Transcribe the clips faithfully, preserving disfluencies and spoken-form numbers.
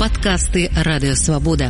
Подкасты Радио Свобода.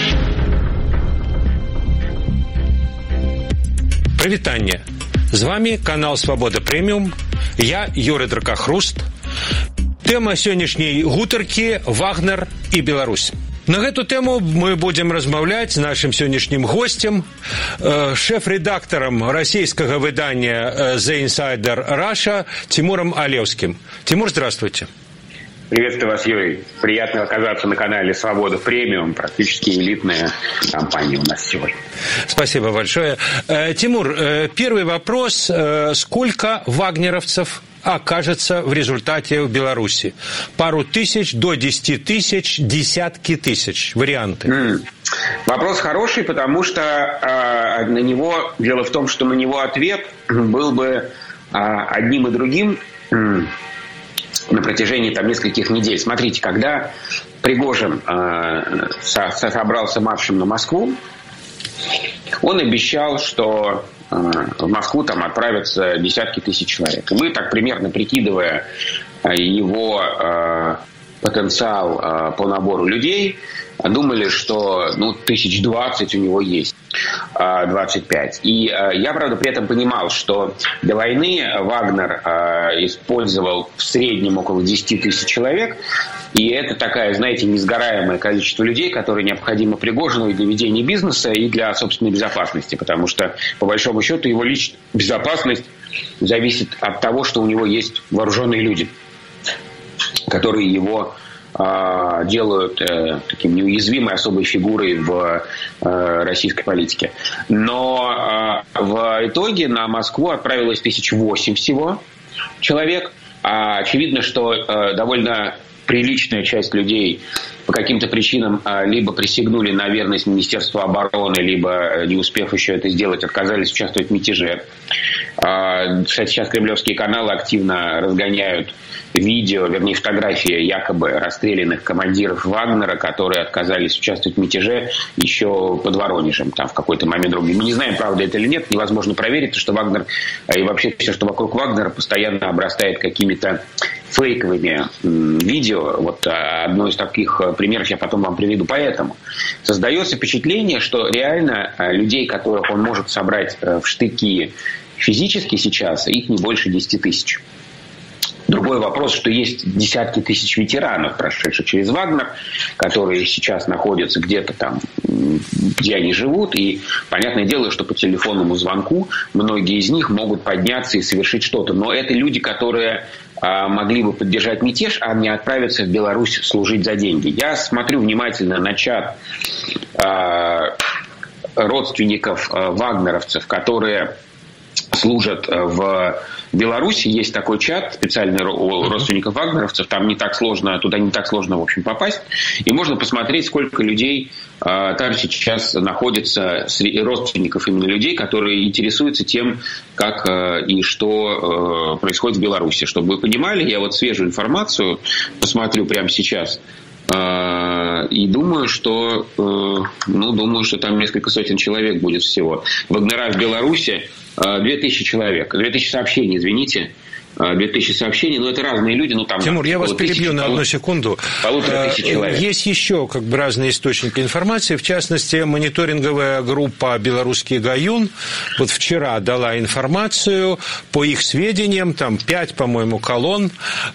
Прывітанне. З вами канал Свобода Премиум. Я Юрий Дракахруст. Тэма сённяшняй гутаркі Вагнер і Беларусь. На гэту тэму мы будзем размаўляць з нашым сённяшнім госцем, шэф-рэдактарам расійскага выдання The Insider Russia Тимуром Алевским. Тимур, здравствуйте. Приветствую вас, Юрий. Приятно оказаться на канале «Свобода Премиум». Практически элитная компания у нас сегодня. Спасибо большое. Тимур, первый вопрос. Сколько вагнеровцев окажется в результате в Беларуси? Пару тысяч, до десяти тысяч, десятки тысяч. Варианты. Mm. Вопрос хороший, потому что э, на него... Дело в том, что на него ответ был бы э, одним и другим... Э, на протяжении там нескольких недель. Смотрите, когда Пригожин э, со, собрался маршем на Москву, он обещал, что э, в Москву там отправятся десятки тысяч человек. И мы, так примерно прикидывая э, его э, потенциал э, по набору людей, думали, что ну, тысяч двадцать у него есть, двадцать пять. И я, правда, при этом понимал, что до войны Вагнер использовал в среднем около десяти тысяч человек. И это такая, знаете, несгораемое количество людей, которые необходимо Пригожину и для ведения бизнеса, и для собственной безопасности. Потому что, по большому счету, его личная безопасность зависит от того, что у него есть вооруженные люди, которые его... делают э, таким неуязвимой особой фигурой в э, российской политике. Но э, в итоге на Москву отправилось тысяч восемь всего человек. А очевидно, что э, довольно приличная часть людей по каким-то причинам э, либо присягнули на верность Министерству обороны, либо, не успев еще это сделать, отказались участвовать в мятеже. Э, кстати, сейчас кремлевские каналы активно разгоняют видео, вернее, фотографии якобы расстрелянных командиров Вагнера, которые отказались участвовать в мятеже еще под Воронежем, там в какой-то момент другой. Мы не знаем, правда это или нет, невозможно проверить, потому что Вагнер и вообще все, что вокруг Вагнера, постоянно обрастает какими-то фейковыми видео. Вот одно из таких примеров я потом вам приведу. Поэтому создается впечатление, что реально людей, которых он может собрать в штыки физически сейчас, их не больше десяти тысяч. Другой вопрос, что есть десятки тысяч ветеранов, прошедших через Вагнер, которые сейчас находятся где-то там, где они живут. И понятное дело, что по телефонному звонку многие из них могут подняться и совершить что-то. Но это люди, которые а, могли бы поддержать мятеж, а не отправиться в Беларусь служить за деньги. Я смотрю внимательно на чат а, родственников а, вагнеровцев, которые служат в Беларуси. Есть такой чат специальный у родственников вагнеровцев. Там не так сложно, туда не так сложно, в общем, попасть. И можно посмотреть, сколько людей э, там сейчас находится, родственников именно людей, которые интересуются тем, как э, и что э, происходит в Беларуси. Чтобы вы понимали, я вот свежую информацию посмотрю прямо сейчас. И думаю, что, ну, думаю, что там несколько сотен человек будет всего. Вагнера в Беларуси две тысячи человек. Две тысячи сообщений, извините. Две тысячи сообщений, но это разные люди. Ну, там, Тимур, я вас перебью тысяч, на одну секунду. Полутора тысяч человек. Есть еще как бы разные источники информации. В частности, мониторинговая группа «Белорусский Гаюн» вот вчера дала информацию. По их сведениям, там пять, по-моему, колонн.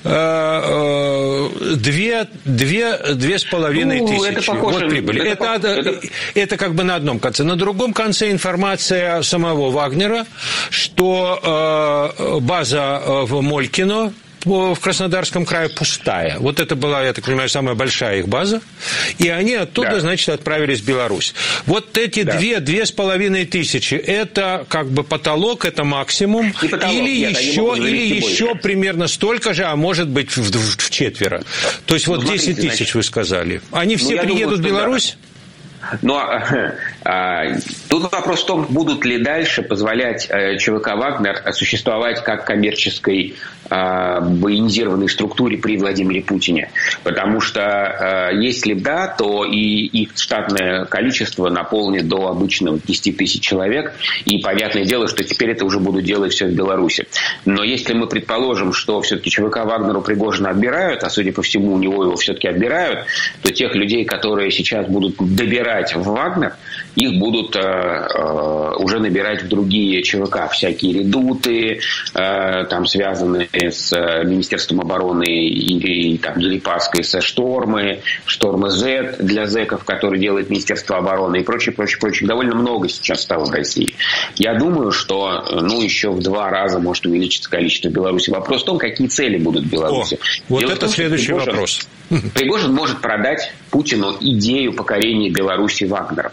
Две, две, две с половиной ну, тысячи. Это похоже, вот прибыли. Это, это, это... это как бы на одном конце. На другом конце информация самого Вагнера, что э, база в Молькино в Краснодарском крае пустая. Вот это была, я так понимаю, самая большая их база. И они оттуда, да. значит, отправились в Беларусь. Вот эти да. две, две с половиной тысячи, это как бы потолок, это максимум. Потолок, или нет, еще, или еще примерно столько же, а может быть в, в, в четверо. То есть вот ну, десять тысяч вы сказали. Они все ну, приедут думаю, в Беларусь? Да. Но Тут вопрос в том, будут ли дальше позволять ЧВК «Вагнер» существовать как коммерческой военизированной структуре при Владимире Путине. Потому что если да, то и их штатное количество наполнит до обычного десяти тысяч человек. И понятное дело, что теперь это уже будут делать все в Беларуси. Но если мы предположим, что все-таки ЧВК «Вагнеру» Пригожина отбирают, а судя по всему у него его все-таки отбирают, то тех людей, которые сейчас будут добирать в «Вагнер», их будут э, э, уже набирать в другие ЧВК. Всякие редуты, э, там связанные с Министерством обороны и, и там, Дерипаской, со «Штормы», «Штормы З» для зэков, которые делает Министерство обороны и прочее, прочее, прочее. Довольно много сейчас стало в России. Я думаю, что ну, еще в два раза может увеличиться количество в Беларуси. Вопрос в том, какие цели будут в Беларуси. О, вот Дело это том, следующий Пригожин, вопрос. Пригожин может продать Путину идею покорения Беларуси Вагнером.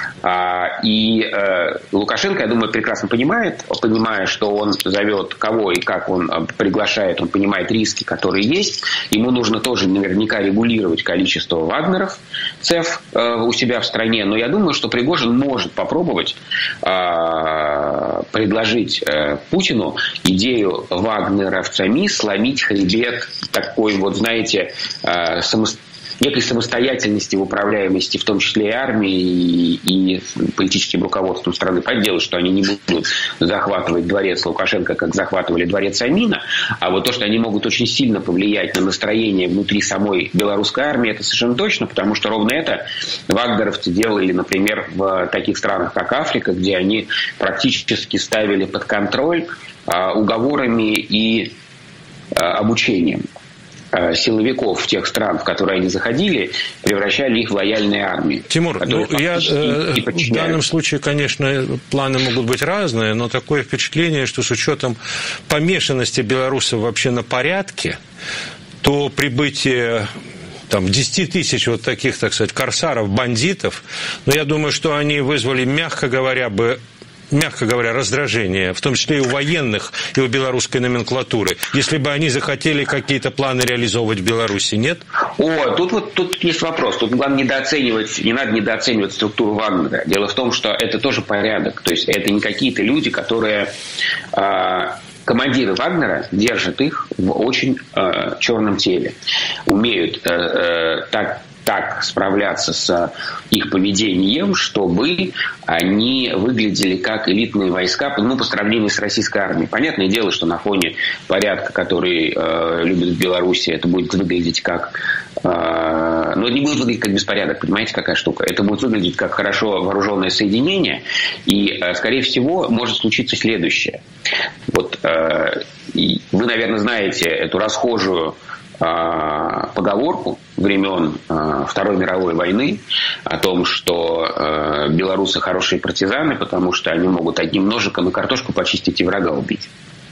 И э, Лукашенко, я думаю, прекрасно понимает, понимая, что он зовет кого и как он приглашает, он понимает риски, которые есть. Ему нужно тоже наверняка регулировать количество вагнеров, ЦЕФ э, у себя в стране. Но я думаю, что Пригожин может попробовать э, предложить э, Путину идею вагнеровцами сломить хребет такой вот, знаете, э, самостоятельности, некой самостоятельности в управляемости, в том числе и армии, и, и политическим руководством страны. Поделать, что они не будут захватывать дворец Лукашенко, как захватывали дворец Амина, а вот то, что они могут очень сильно повлиять на настроение внутри самой белорусской армии, это совершенно точно, потому что ровно это вагнеровцы делали, например, в таких странах, как Африка, где они практически ставили под контроль а, уговорами и а, обучением силовиков тех стран, в которые они заходили, превращали их в лояльные армии. Тимур, ну, я, и в данном случае, конечно, планы могут быть разные, но такое впечатление, что с учетом помешанности белорусов вообще на порядке, то прибытие там, десять тысяч вот таких, так сказать, корсаров, бандитов, но я думаю, что они вызвали, мягко говоря, бы мягко говоря, раздражение, в том числе и у военных, и у белорусской номенклатуры, если бы они захотели какие-то планы реализовывать в Беларуси, нет? О, тут вот тут есть вопрос. Тут главное недооценивать, не надо недооценивать структуру Вагнера. Дело в том, что это тоже порядок. То есть это не какие-то люди, которые... Э, командиры Вагнера держат их в очень э, черном теле. Умеют э, э, так... так справляться с их поведением, чтобы они выглядели как элитные войска, ну, по сравнению с российской армией. Понятное дело, что на фоне порядка, который э, любят в Беларуси, это будет выглядеть как... Э, ну, это не будет выглядеть как беспорядок, понимаете, какая штука? Это будет выглядеть как хорошо вооруженное соединение, и, э, скорее всего, может случиться следующее. Вот э, вы, наверное, знаете эту расхожую поговорку времен Второй мировой войны о том, что белорусы хорошие партизаны, потому что они могут одним ножиком и картошку почистить и врага убить.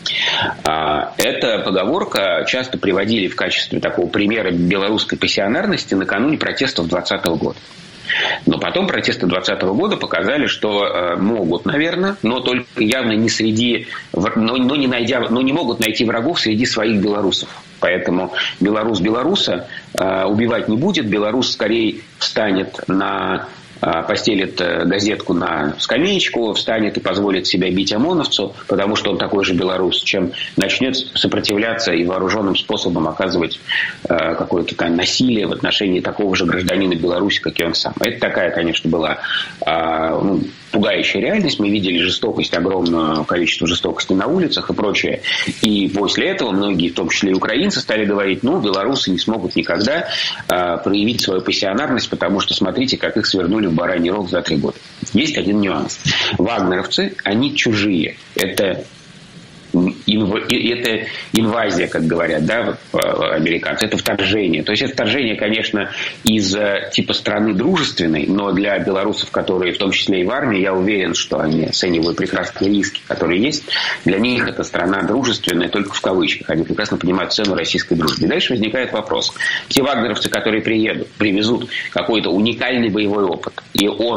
Эта поговорка часто приводили в качестве такого примера белорусской пассионарности накануне протестов двадцатого года. Но потом протесты двадцатого года показали, что э, могут, наверное, но только явно не среди, но, но, не найдя, но не могут найти врагов среди своих белорусов. Поэтому белорус белоруса э, убивать не будет. Белорус скорее встанет на... постелит газетку на скамеечку, встанет и позволит себя бить ОМОНовцу, потому что он такой же белорус, чем начнет сопротивляться и вооруженным способом оказывать э, какое-то там насилие в отношении такого же гражданина Беларуси, как и он сам. Это такая, конечно, была э, ну, пугающая реальность. Мы видели жестокость, огромное количество жестокости на улицах и прочее. И после этого многие, в том числе и украинцы, стали говорить, ну, белорусы не смогут никогда э, проявить свою пассионарность, потому что смотрите, как их свернули в бараний рог за три года. Есть один нюанс. Вагнеровцы, они чужие. Это, инв... это инвазия, как говорят, да, американцы. Это вторжение. То есть это вторжение, конечно, из типа страны дружественной, но для белорусов, которые в том числе и в армии, я уверен, что они оценивают прекрасные риски, которые есть. Для них это страна дружественная, только в кавычках. Они прекрасно понимают цену российской дружбы. Дальше возникает вопрос. Те вагнеровцы, которые приедут, привезут какой-то уникальный боевой опыт, и он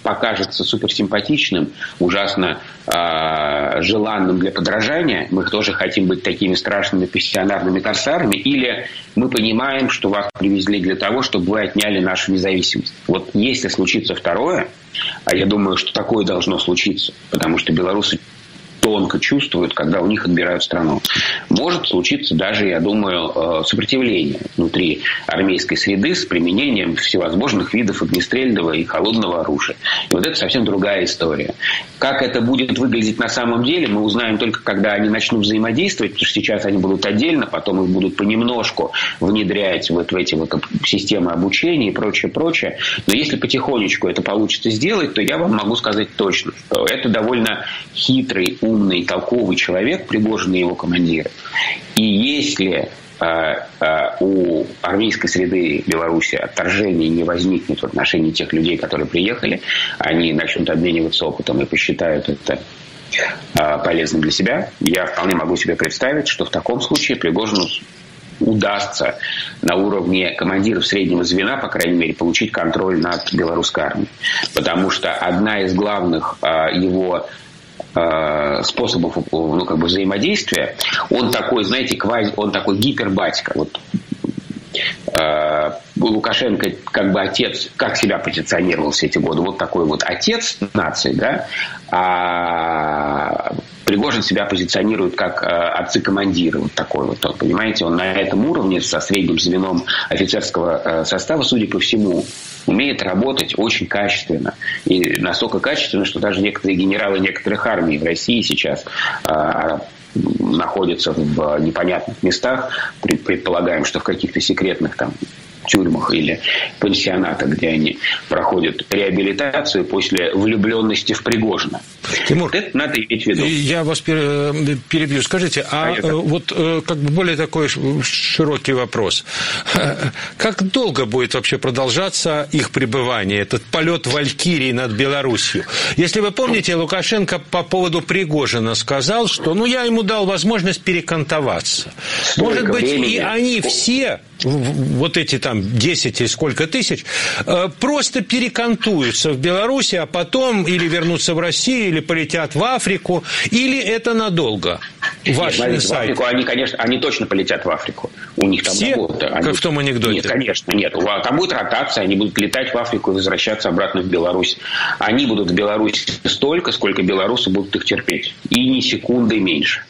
покажется суперсимпатичным, ужасно э, желанным для подражания, мы тоже хотим быть такими страшными пассионарными корсарами, или мы понимаем, что вас привезли для того, чтобы вы отняли нашу независимость. Вот если случится второе, а я думаю, что такое должно случиться, потому что белорусы тонко чувствуют, когда у них отбирают страну. Может случиться даже, я думаю, сопротивление внутри армейской среды с применением всевозможных видов огнестрельного и холодного оружия. И вот это совсем другая история. Как это будет выглядеть на самом деле, мы узнаем только, когда они начнут взаимодействовать, потому что сейчас они будут отдельно, потом их будут понемножку внедрять вот в эти вот системы обучения и прочее, прочее. Но если потихонечку это получится сделать, то я вам могу сказать точно, что это довольно хитрый, умный, толковый человек, Пригожин и его командиры. И если э, э, у армейской среды Беларуси отторжения не возникнет в отношении тех людей, которые приехали, они начнут обмениваться опытом и посчитают это э, полезным для себя, я вполне могу себе представить, что в таком случае Пригожину удастся на уровне командиров среднего звена, по крайней мере, получить контроль над белорусской армией. Потому что одна из главных э, его способов, ну, как бы взаимодействия, он такой, знаете, квази, он такой гипербатька. Вот э, Лукашенко как бы отец, как себя позиционировал все эти годы, вот такой вот отец нации, да, а Пригожин себя позиционирует как э, отцы-командиры, вот такой вот, он, понимаете, он на этом уровне со средним звеном офицерского э, состава, судя по всему, умеет работать очень качественно. И настолько качественно, что даже некоторые генералы некоторых армий в России сейчас э, находятся в непонятных местах. Предполагаем, что в каких-то секретных там тюрьмах или пансионатах, где они проходят реабилитацию после влюбленности в Пригожина. Тимур, вот это надо иметь в виду. Я вас перебью. Скажите, а, а вот как бы более такой широкий вопрос. Как долго будет вообще продолжаться их пребывание, этот полет Валькирии над Белоруссией? Если вы помните, Лукашенко по поводу Пригожина сказал, что ну я ему дал возможность перекантоваться. Столько Может быть, времени. И они все, вот эти там десять или сколько тысяч, просто перекантуются в Беларуси, а потом или вернутся в Россию, или полетят в Африку, или это надолго? Ваш Нет, в Африку они, конечно, они точно полетят в Африку. У них там все? работа. Они... Как в том анекдоте? Нет, конечно, нет. Там будет ротация, они будут летать в Африку и возвращаться обратно в Беларусь. Они будут в Беларуси столько, сколько белорусы будут их терпеть. И ни секунды меньше.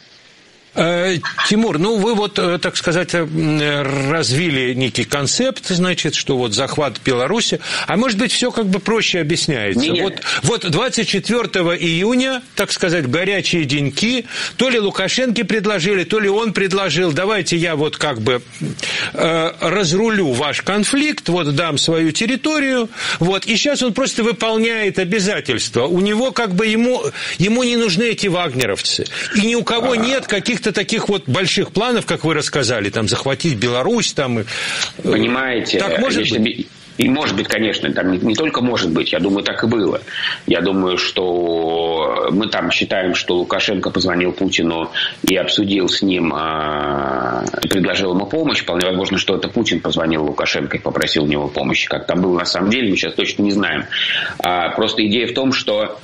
Тимур, ну вы вот, так сказать, развили некий концепт, значит, что вот захват Беларуси, а может быть все как бы проще объясняется. Нет. Вот, вот двадцать четвёртого июня, так сказать, горячие деньки, то ли Лукашенко предложили, то ли он предложил, давайте я вот как бы э, разрулю ваш конфликт, вот дам свою территорию, вот, и сейчас он просто выполняет обязательства. У него как бы ему, ему не нужны эти вагнеровцы, и ни у кого нет каких-то таких вот больших планов, как вы рассказали, там, захватить Беларусь, там... Понимаете, так может быть? И может быть, конечно, там не, не только может быть, я думаю, так и было. Я думаю, что мы там считаем, что Лукашенко позвонил Путину и обсудил с ним, э, предложил ему помощь. Вполне возможно, что это Путин позвонил Лукашенко и попросил у него помощи. Как там было на самом деле, мы сейчас точно не знаем. А, просто идея в том, что...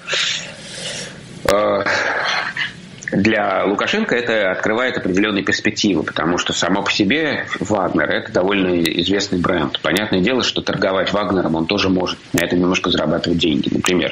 Э, Для Лукашенко это открывает определенные перспективы, потому что само по себе Вагнер – это довольно известный бренд. Понятное дело, что торговать Вагнером он тоже может на этом немножко зарабатывать деньги. Например,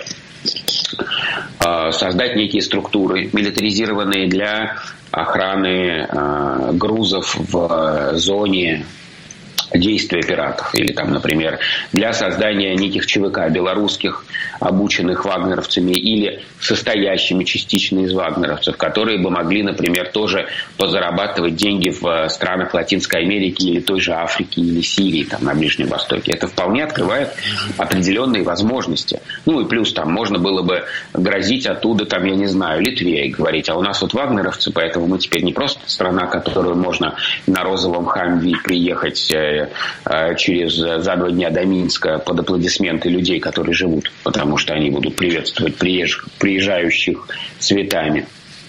создать некие структуры, милитаризированные для охраны грузов в зоне действия пиратов. Или, там, например, для создания неких ЧВК белорусских, обученных вагнеровцами или состоящими частично из вагнеровцев, которые бы могли, например, тоже позарабатывать деньги в странах Латинской Америки или той же Африки или Сирии, там, на Ближнем Востоке. Это вполне открывает определенные возможности. Ну и плюс там можно было бы грозить оттуда, там, я не знаю, Литве и говорить, а у нас вот вагнеровцы, поэтому мы теперь не просто страна, которую можно на розовом Хамви приехать через за два дня до Минска под аплодисменты людей, которые живут, потому что они будут приветствовать приезж... приезжающих цветами.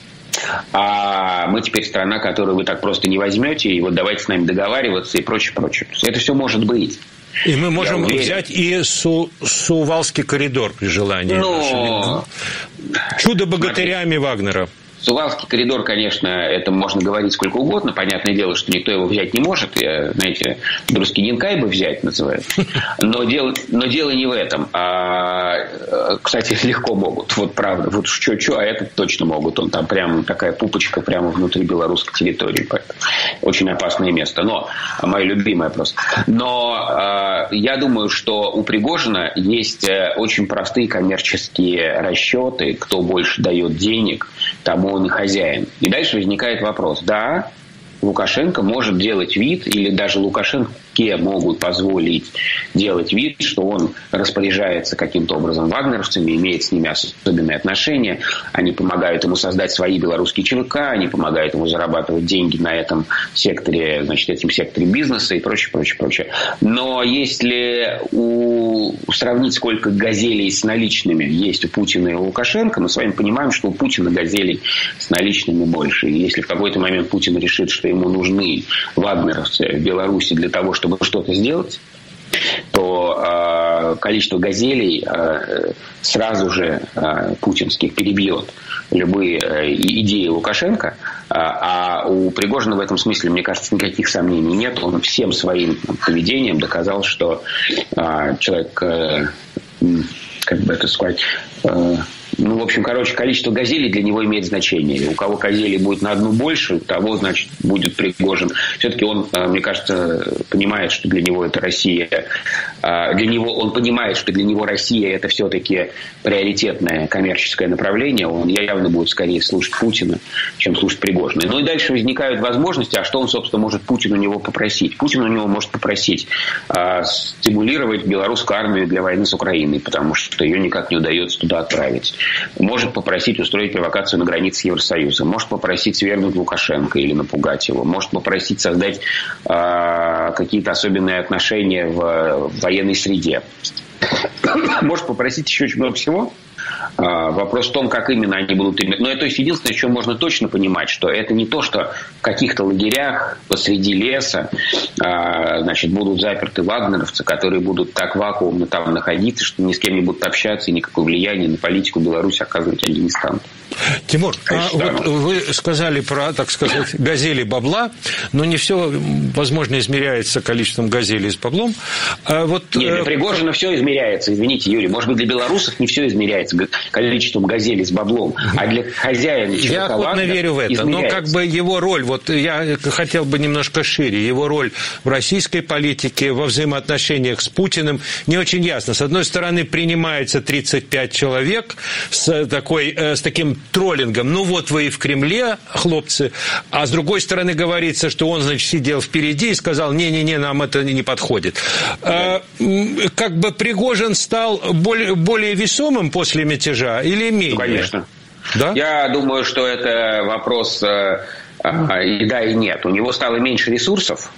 А мы теперь страна, которую вы так просто не возьмете, и вот давайте с нами договариваться и прочее, прочее. Это все может быть. И мы можем взять и Су, Сувалский коридор при желании. Но... Чудо богатырями Смотри. Вагнера. Сувалский коридор, конечно, это можно говорить сколько угодно. Понятное дело, что никто его взять не может. Я, знаете, Друскиненкай бы взять называют. Но дело, но дело не в этом. А, кстати, легко могут. Вот правда. Вот что-что, а этот точно могут. Он там прям такая пупочка прямо внутри белорусской территории. Очень опасное место. Но мое любимое просто. Но а, я думаю, что у Пригожина есть очень простые коммерческие расчеты. Кто больше дает денег, тому он и хозяин. И дальше возникает вопрос. Да, Лукашенко может делать вид, или даже Лукашенке могут позволить делать вид, что он распоряжается каким-то образом вагнеровцами, имеет с ними особенные отношения, они помогают ему создать свои белорусские ЧВК, они помогают ему зарабатывать деньги на этом секторе, значит, этим секторе бизнеса и прочее, прочее, прочее. Но если у... сравнить, сколько газелей с наличными есть у Путина и у Лукашенко, мы с вами понимаем, что у Путина газелей с наличными больше. И если в какой-то момент Путин решит, что ему нужны вагнеровцы в Беларуси для того, чтобы что-то сделать, то э, количество газелей э, сразу же э, путинских перебьет любые э, идеи Лукашенко. А у Пригожина в этом смысле, мне кажется, никаких сомнений нет. Он всем своим поведением доказал, что э, человек, э, как бы это сказать... Э, Ну, в общем, короче, количество газелей для него имеет значение. И у кого газелей будет на одну больше, у того, значит, будет Пригожин. Все-таки он, мне кажется, понимает, что для него это Россия. Для него, он понимает, что для него Россия – это все-таки приоритетное коммерческое направление. Он явно будет скорее слушать Путина, чем слушать Пригожина. Ну и дальше возникают возможности, а что он, собственно, может Путин у него попросить? Путин у него может попросить стимулировать белорусскую армию для войны с Украиной, потому что ее никак не удается туда отправить. Может попросить устроить провокацию на границе с Евросоюзом. Может попросить свергнуть Лукашенко или напугать его. Может попросить создать э, какие-то особенные отношения в, в военной среде. Может попросить еще очень много всего. А, вопрос в том, как именно они будут иметь. Но это, то есть, единственное, что можно точно понимать, что это не то, что в каких-то лагерях посреди леса а, значит, будут заперты вагнеровцы, которые будут так вакуумно там находиться, что ни с кем не будут общаться, и никакое влияние на политику Беларуси оказывать они не станут. Тимур, Конечно, а вот вы сказали про, так сказать, газели бабла, но не все, возможно, измеряется количеством газелей с баблом. А вот... Нет, для Пригожина все измеряется, извините, Юрий. Может быть, для белорусов не все измеряется количеством газелей с баблом, а для хозяина... Я охотно верю в это, измеряется. Но как бы его роль, вот я хотел бы немножко шире, его роль в российской политике, во взаимоотношениях с Путиным не очень ясно. С одной стороны, принимается тридцать пять человек с, такой, с таким троллингом. Ну вот вы и в Кремле, хлопцы. А с другой стороны говорится, что он, значит, сидел впереди и сказал, не-не-не, нам это не подходит. А, как бы Пригожин стал более, более весомым после мятежа или менее? Ну, конечно. Да? Я думаю, что это вопрос э, э, и да, и нет. У него стало меньше ресурсов,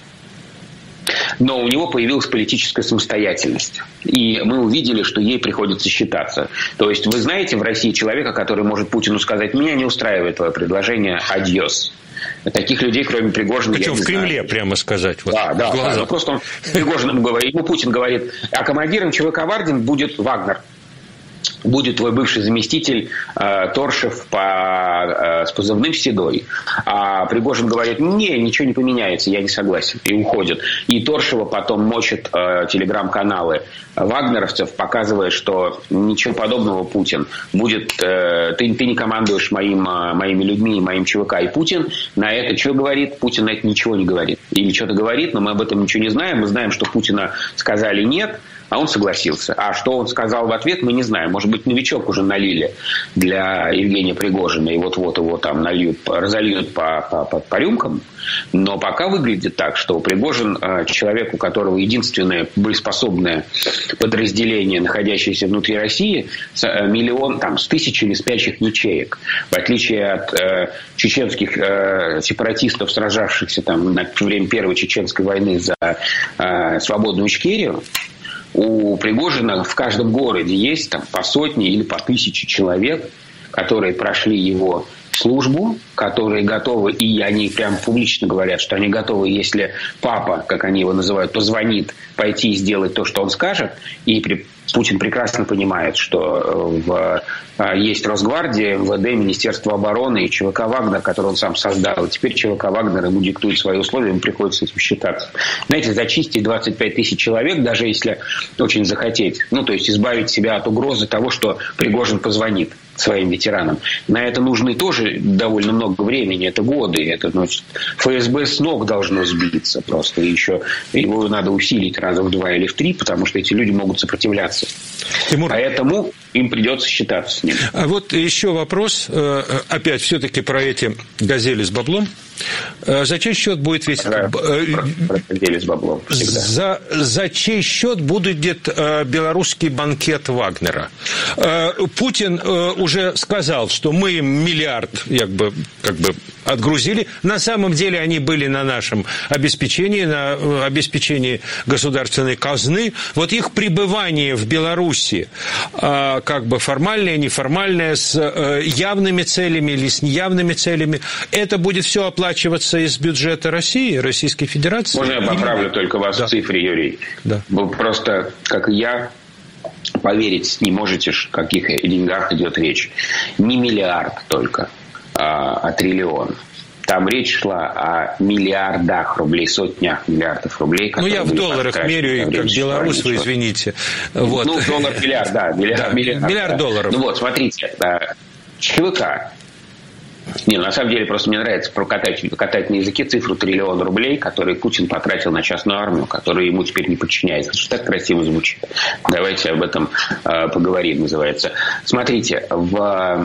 но у него появилась политическая самостоятельность. И мы увидели, что ей приходится считаться. То есть, вы знаете в России человека, который может Путину сказать, меня не устраивает твое предложение, адьос. Таких людей, кроме Пригожина, причем я не в Кремле, знаю. прямо сказать. Вот, да, да, да. Ну, просто он, Пригожин ему говорит, ему Путин говорит, а командиром ЧВК Вагнер будет Вагнер. Будет твой бывший заместитель э, Торшев по, э, с позывным Седой. А Пригожин говорит, не, ничего не поменяется, я не согласен. И уходит. И Торшева потом мочит э, телеграм-каналы вагнеровцев, показывая, что ничего подобного, Путин. Будет, э, ты, ты не командуешь моим, э, моими людьми и моим ЧВК. И Путин на это что говорит? Путин на это ничего не говорит. Или что-то говорит, но мы об этом ничего не знаем. Мы знаем, что Путина сказали нет, а он согласился. А что он сказал в ответ, мы не знаем. Может быть, новичок уже налили для Евгения Пригожина, и вот-вот его там нальют, разольют по, по, по, по рюмкам. Но пока выглядит так, что Пригожин, человек, у которого единственное боеспособное подразделение, находящееся внутри России, миллион, там, с тысячами спящих ячеек. В отличие от э, чеченских э, сепаратистов, сражавшихся там на время Первой Чеченской войны за э, свободную Ичкерию, у Пригожина в каждом городе есть там, по сотне или по тысяче человек, которые прошли его службу, которые готовы, и они прям публично говорят, что они готовы, если папа, как они его называют, позвонит, пойти и сделать то, что он скажет, и при Путин прекрасно понимает, что в, есть Росгвардия, эм вэ дэ, Министерство обороны и ЧВК «Вагнер», который он сам создал. И теперь ЧВК «Вагнер» ему диктует свои условия, ему приходится с этим считаться. Знаете, зачистить двадцать пять тысяч человек, даже если очень захотеть, ну, то есть избавить себя от угрозы того, что Пригожин позвонит своим ветеранам. На это нужно тоже довольно много времени, это годы. Это, значит, эф эс бэ с ног должно сбиться просто. И еще его надо усилить раза в два или в три, потому что эти люди могут сопротивляться. Тимур, поэтому им придется считаться с ним. А вот еще вопрос, опять все-таки про эти газели с баблом. За чей счет будет весь... Про, про, про газели с баблом. За, за чей счет будет белорусский банкет Вагнера? Путин уже сказал, что мы им миллиард как бы, как бы отгрузили. На самом деле они были на нашем обеспечении, на обеспечении государственной казны. Вот их пребывание в Беларуси, как бы формальное, неформальное, с явными целями или с неявными целями, это будет все оплачиваться из бюджета России, Российской Федерации? Можно я поправлю или... только вас да. в цифре, Юрий? Да. Вы просто, как и я, поверить не можете, о каких деньгах идет речь. Не миллиард только, а, а триллион. Там речь шла о миллиардах рублей, сотнях миллиардов рублей. Ну, я в долларах меряю, как белорус, вы извините. Вот. Ну, доллар миллиард, да. Миллиард, да, миллиард, миллиард да. долларов. Ну вот, смотрите, ЧВК. Не, на самом деле просто мне нравится прокатать катать на языке цифру триллион рублей, которые Путин потратил на частную армию, которая ему теперь не подчиняется. Что так красиво звучит. Давайте об этом э, поговорим, называется. Смотрите, в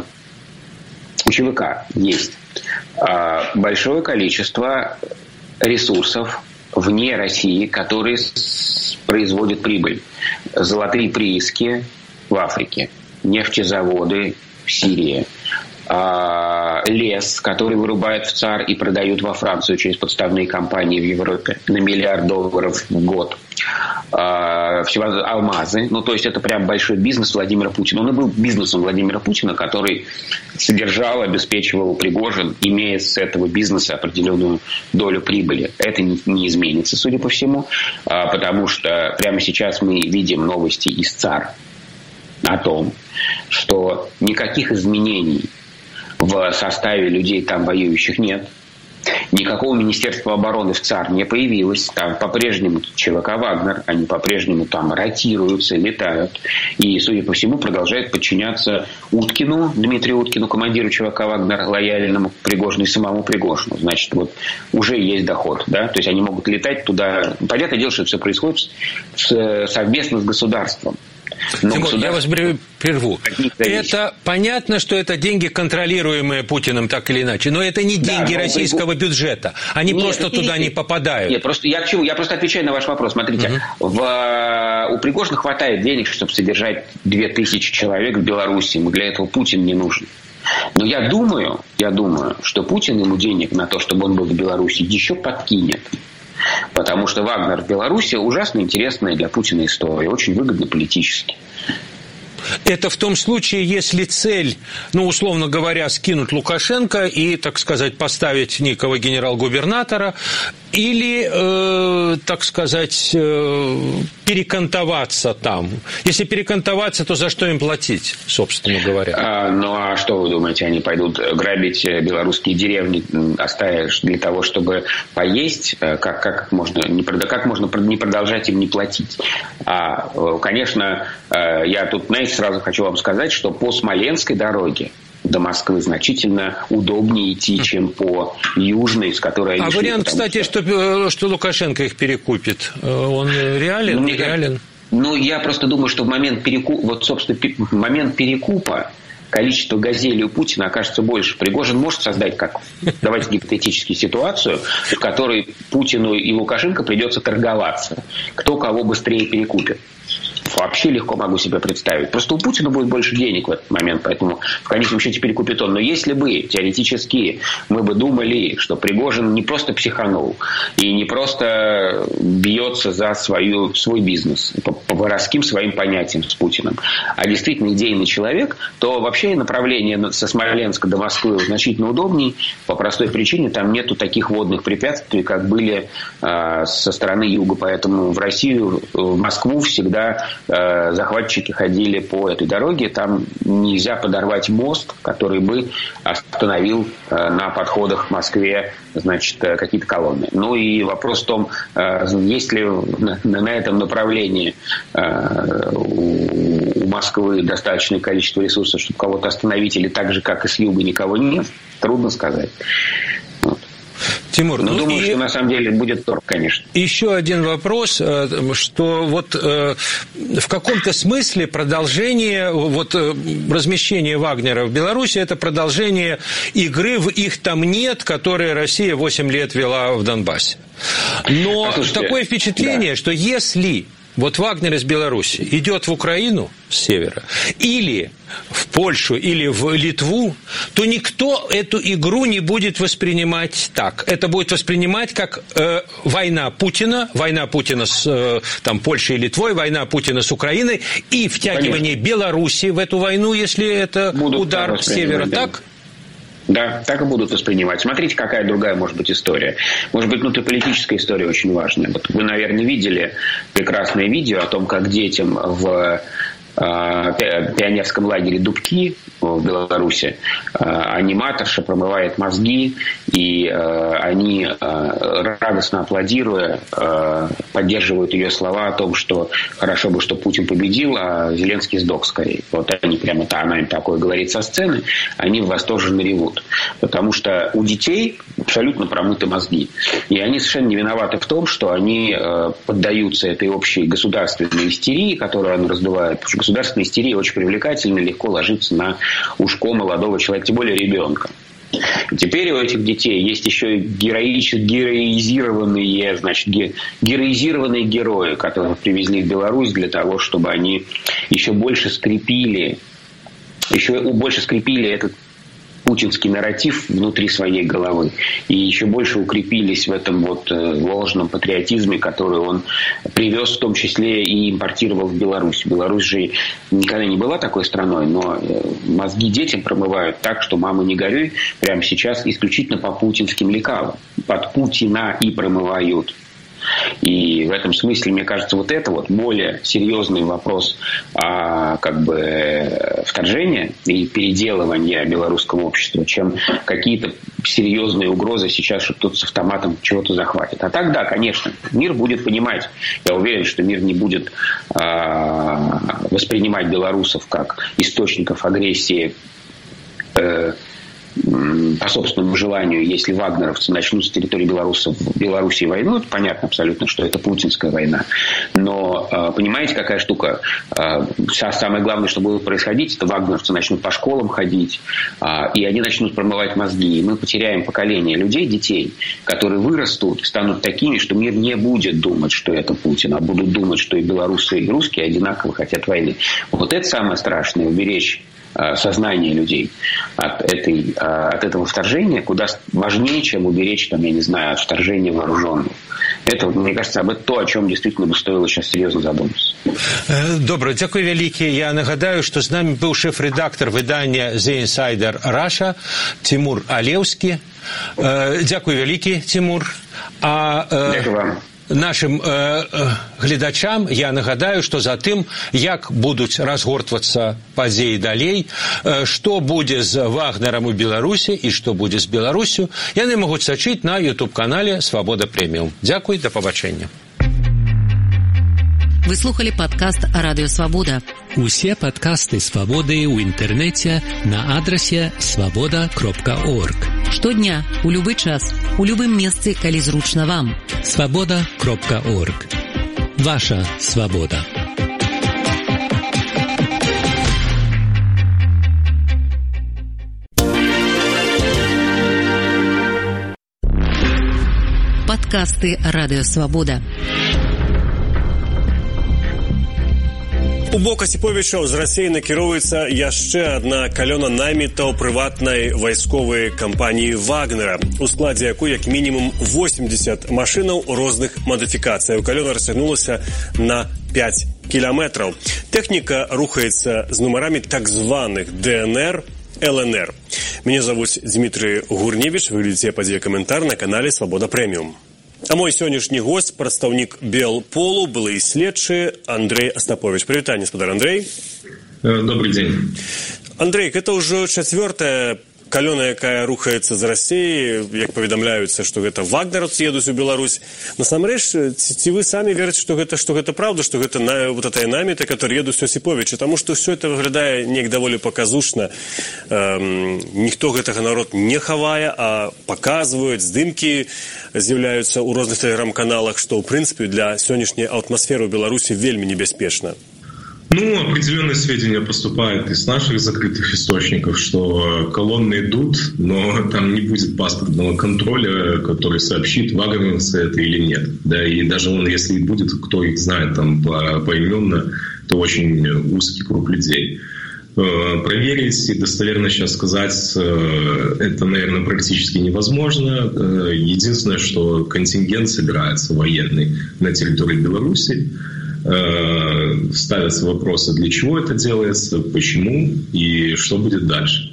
у ЧВК есть э, большое количество ресурсов вне России, которые производят прибыль. Золотые прииски в Африке, нефтезаводы в Сирии, лес, который вырубают в ЦАР и продают во Францию через подставные компании в Европе на миллиард долларов в год. Всевозможные алмазы. Ну, то есть, это прям большой бизнес Владимира Путина. Он и был бизнесом Владимира Путина, который содержал, обеспечивал Пригожин, имея с этого бизнеса определенную долю прибыли. Это не, не изменится, судя по всему, потому что прямо сейчас мы видим новости из ЦАР о том, что никаких изменений в составе людей там воюющих нет. Никакого Министерства обороны в ЦАР не появилось. Там по-прежнему ЧВК «Вагнер», они по-прежнему там ротируются, летают. И, судя по всему, продолжают подчиняться Уткину, Дмитрию Уткину, командиру ЧВК «Вагнер», лояльному Пригожину и самому Пригожину. Значит, вот уже есть доход. Да? То есть они могут летать туда. Понятное дело, что это все происходит с, совместно с государством. Тимур, государство... я вас прерву. Это понятно, что это деньги, контролируемые Путиным так или иначе, но это не деньги да, российского прибу... бюджета. Они Нет, просто туда не, не попадают. Нет, просто я к чему? Я просто отвечаю на ваш вопрос. Смотрите, угу. в... у Пригожина хватает денег, чтобы содержать две тысячи человек в Беларуси. Ему для этого Путин не нужен. Но я думаю, я думаю, что Путин ему денег на то, чтобы он был в Беларуси, еще подкинет. Потому что Вагнер в Беларуси ужасно интересная для Путина история, очень выгодна политически. Это в том случае, если цель, ну, условно говоря, скинуть Лукашенко и, так сказать, поставить некого генерал-губернатора, или, э, так сказать, э, перекантоваться там. Если перекантоваться, то за что им платить, собственно говоря? А, ну, а что вы думаете, они пойдут грабить белорусские деревни, оставишь для того, чтобы поесть? Как, как, можно, не, как можно не продолжать им не платить? А, конечно, я тут, знаете, сразу хочу вам сказать, что по Смоленской дороге до Москвы значительно удобнее идти, чем по южной, с которой они А шли, вариант, кстати, что... Что, что Лукашенко их перекупит, он реален? Ну, реален? Ну, я просто думаю, что в момент перекупа, вот, собственно, в момент перекупа количество газелей у Путина окажется больше. Пригожин может создать, как, давайте гипотетически, ситуацию, в которой Путину и Лукашенко придется торговаться. Кто кого быстрее перекупит. вообще легко могу себе представить. Просто у Путина будет больше денег в этот момент, поэтому в конечном счете перекупит он. Но если бы теоретически мы бы думали, что Пригожин не просто психанул и не просто бьется за свою, свой бизнес по, по воровским своим понятиям с Путиным, а действительно идейный человек, то вообще направление со Смоленска до Москвы значительно удобней по простой причине. Там нету таких водных препятствий, как были э, со стороны юга. Поэтому в Россию, в Москву всегда э, захватчики ходили по этой дороге. Там нельзя подорвать мост, который бы остановил э, на подходах к Москве, значит, э, какие-то колонны. Ну и вопрос в том, э, есть ли на, на этом направлении э, у, у Москвы достаточное количество ресурсов, чтобы кого-то остановить, или так же, как и с юга, никого нет, трудно сказать. Вот. Тимур, Но ну думаю, и... что на самом деле будет торг, конечно. Еще один вопрос, что вот в каком-то смысле продолжение, вот размещение Вагнера в Беларуси, это продолжение игры в «их там нет», которые Россия восемь лет вела в Донбассе. Но Послушайте, такое впечатление, да. что если... Вот Вагнер из Беларуси идет в Украину с севера, или в Польшу, или в Литву, то никто эту игру не будет воспринимать так. Это будет воспринимать как э, война Путина, война Путина с э, там, Польшей и Литвой, война Путина с Украиной, и втягивание Конечно. Беларуси в эту войну, если это Будут удар с севера, да. так? Да, так и будут воспринимать. Смотрите, какая другая может быть история. Может быть, внутриполитическая история очень важная. Вот вы, наверное, видели прекрасное видео о том, как детям в пионерском лагере Дубки в Беларуси аниматорша промывает мозги, и они, радостно аплодируя, поддерживают ее слова о том, что хорошо бы, что Путин победил, а Зеленский сдох скорее. Вот они прямо, она им такое говорит со сцены, они восторженно ревут. Потому что у детей абсолютно промыты мозги. И они совершенно не виноваты в том, что они поддаются этой общей государственной истерии, которую она раздувает. Потому что государственная истерия очень привлекательна, легко ложится на ушко молодого человека, тем более ребенка. И теперь у этих детей есть еще и героически героизированные, значит, героизированные герои, которых привезли в Беларусь для того, чтобы они еще больше скрепили, еще больше скрепили этот путинский нарратив внутри своей головы. И еще больше укрепились в этом вот ложном патриотизме, который он привез, в том числе и импортировал в Беларусь. Беларусь же никогда не была такой страной, но мозги детям промывают так, что мама не горюй, прямо сейчас исключительно по путинским лекалам. Под Путина и промывают. И в этом смысле, мне кажется, вот это вот более серьезный вопрос а, как бы вторжения и переделывания белорусского общества, чем какие-то серьезные угрозы сейчас, что кто-то с автоматом чего-то захватит. А так, да, конечно, мир будет понимать. Я уверен, что мир не будет а, воспринимать белорусов как источников агрессии э, по собственному желанию, если вагнеровцы начнут с территории белорусов в Белоруссии войну, это понятно абсолютно, что это путинская война. Но понимаете, какая штука? Самое главное, что будет происходить, это вагнеровцы начнут по школам ходить, и они начнут промывать мозги. И мы потеряем поколение людей, детей, которые вырастут, станут такими, что мир не будет думать, что это Путин, а будут думать, что и белорусы, и русские одинаково хотят войны. Вот это самое страшное, уберечь сознание людей от, этой, от этого вторжения куда важнее, чем уберечь, там, я не знаю, от вторжения вооруженных. Это, мне кажется, об этом то, о чем действительно бы стоило сейчас серьезно задуматься. Добре, дякую велике. Я нагадаю, що з нами був шеф-редактор видання The Insider Russia Тимур Алєвський. Дякую велике, Тимур. А Дякую вам. Нашим э, э, гледачам я нагадаю, што за тым, як будуць разгортвацца падзеі далей, э, што будзе з Вагнерам у Беларусі і што будзе з Беларусю, яны могуць сачыць на ютуб-канале «Свабода Прэміум». Дзякуй, да пабачэння. Вы слухали падкаст «Радыё Свабода». Усе падкасты «Свабоды» ў інтэрнэце на адрасе свабода кропка орг. Штодня, у любы час, у любым месцы, калі зручна вам. свабода кропка орг. Ваша свабода. Подкасты «Радыё Свабода». У бок Асіповічаў з Расіі накіроўваецца яшчэ адна калёна наймітаў прыватнай вайсковай кампаніі «Вагнера», у складзе якой як мінімум восемьдесят машынаў розных мадыфікацыяў. Калёна расцягнулася на пять кіламетраў. Тэхніка рухаецца з нумарамі так званых Д Н Р, Л Н Р. Меня зовут Дмитрий Гурневич, вы глядите «Падзея каментар» на канале «Свобода Премиум». А мой сённяшні гость, прадстаўнік Белполу, былы следчы Андрей Остапович. Прывітанне, спадар Андрей. Добрый день. Андрей, это уже четвертая калёна, якая рухаецца з Расіі, як паведамляюцца, што гэта вагнераўцы едуць у Беларусь. Насамрэч, ці вы самі верыце, што гэта, што гэта правда, што гэта на, вот этой наміты, которые едуць у Асіповіча? Таму што ўсё это выглядае неяк даволі паказушна. Эм, ніхто гэтага народ не хавае, а паказваюць, здымкі з'яўляюцца ў розных тэлеграм-каналах, што, ў прынцыпе, для сённяшняй атмасферы ў Беларусі вельмі небяспечна. Ну, определенные сведения поступают из наших закрытых источников, что колонны идут, но там не будет паспортного контроля, который сообщит, вагнеровцы это или нет. Да, и даже он, если и будет, кто их знает там по, поименно, то очень узкий круг людей. Проверить и достоверно сейчас сказать, это, наверное, практически невозможно. Единственное, что контингент собирается военный на территории Беларуси. Ставятся вопросы, для чего это делается, почему и что будет дальше.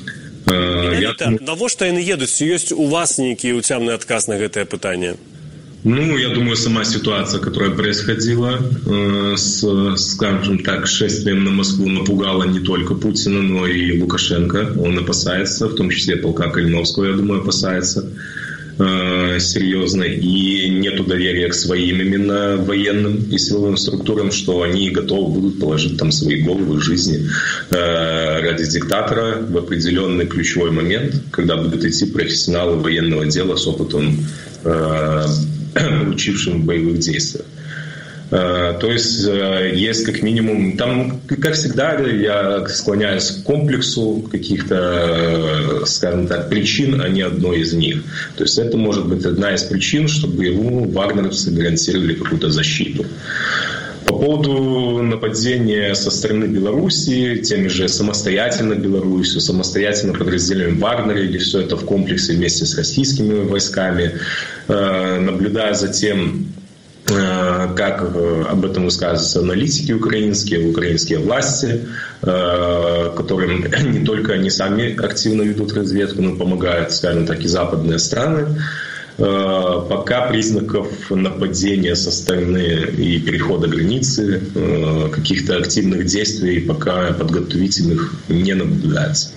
Я думаю... Навошта яны едуць? Ёсць у вас нейкі уцямны адказ на гэтае пытанне? Ну, я думаю, сама ситуация, которая происходила с, скажем так, шествием на Москву, напугала не только Путина, но и Лукашенко. Он опасается, в том числе полка Калиновского, я думаю, опасается серьезно, и нету доверия к своим именно военным и силовым структурам, что они готовы будут положить там свои головы, жизни э, ради диктатора в определенный ключевой момент, когда будут идти профессионалы военного дела с опытом, э, учившим в боевых действиях. То есть есть как минимум, там, как всегда, я склоняюсь к комплексу каких-то, скажем так, причин, а не одной из них. То есть это может быть одна из причин, чтобы ему вагнеровцы гарантировали какую-то защиту. По поводу нападения со стороны Беларуси, теми же самостоятельно Беларусью, самостоятельно подразделением Вагнера, или все это в комплексе вместе с российскими войсками, наблюдая за тем, как об этом высказываются аналитики украинские, украинские власти, которым не только они сами активно ведут разведку, но помогают, скажем так, и западные страны. Пока признаков нападения со стороны и перехода границы, каких-то активных действий пока подготовительных не наблюдается.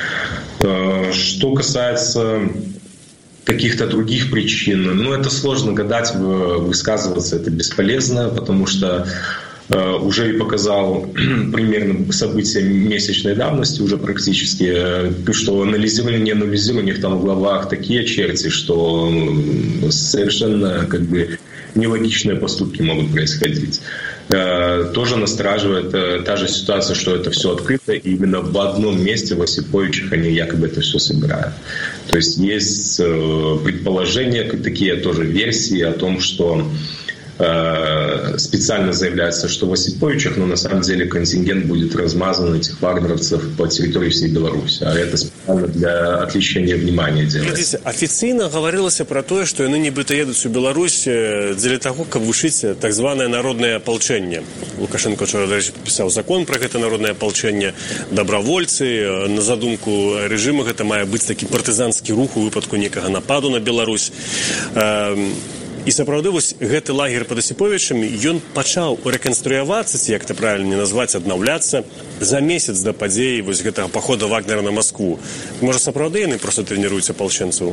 Что касается каких-то других причин. Ну, это сложно гадать, высказываться это бесполезно, потому что э, уже и показал примерно события месячной давности уже практически, э, что анализировали, не анализировали, у них там в главах такие черти, что э, совершенно как бы нелогичные поступки могут происходить. Э, тоже настораживает э, та же ситуация, что это все открыто, и именно в одном месте в Осиповичах они якобы это все собирают. То есть есть э, предположения, такие тоже версии о том, что э, специально заявляется, что в Осиповичах, но на самом деле контингент будет размазан этих вагнеровцев по территории всей Беларуси. А это специально для отвлечения внимания делается. Официально говорилось про то, что они нібито едут в Беларусь для того, как вышить так званое народное ополчение. Лукашенко вчера, до речі, підписав закон про это народное ополчение. Добровольцы, на задумку режима, это має бути такий партизанський рух у випадку некого нападу на Беларусь. І сапраўды вось гэты лагер пад Асіповічамі ён пачаў рэканструявацца, ці як это правильно не назваць, аднаўляцца за месяц да падзеі вось гэтага пахода Вагнера на Москву. Можа, сапраўды яны проста трэніруюць апалчэнцаў?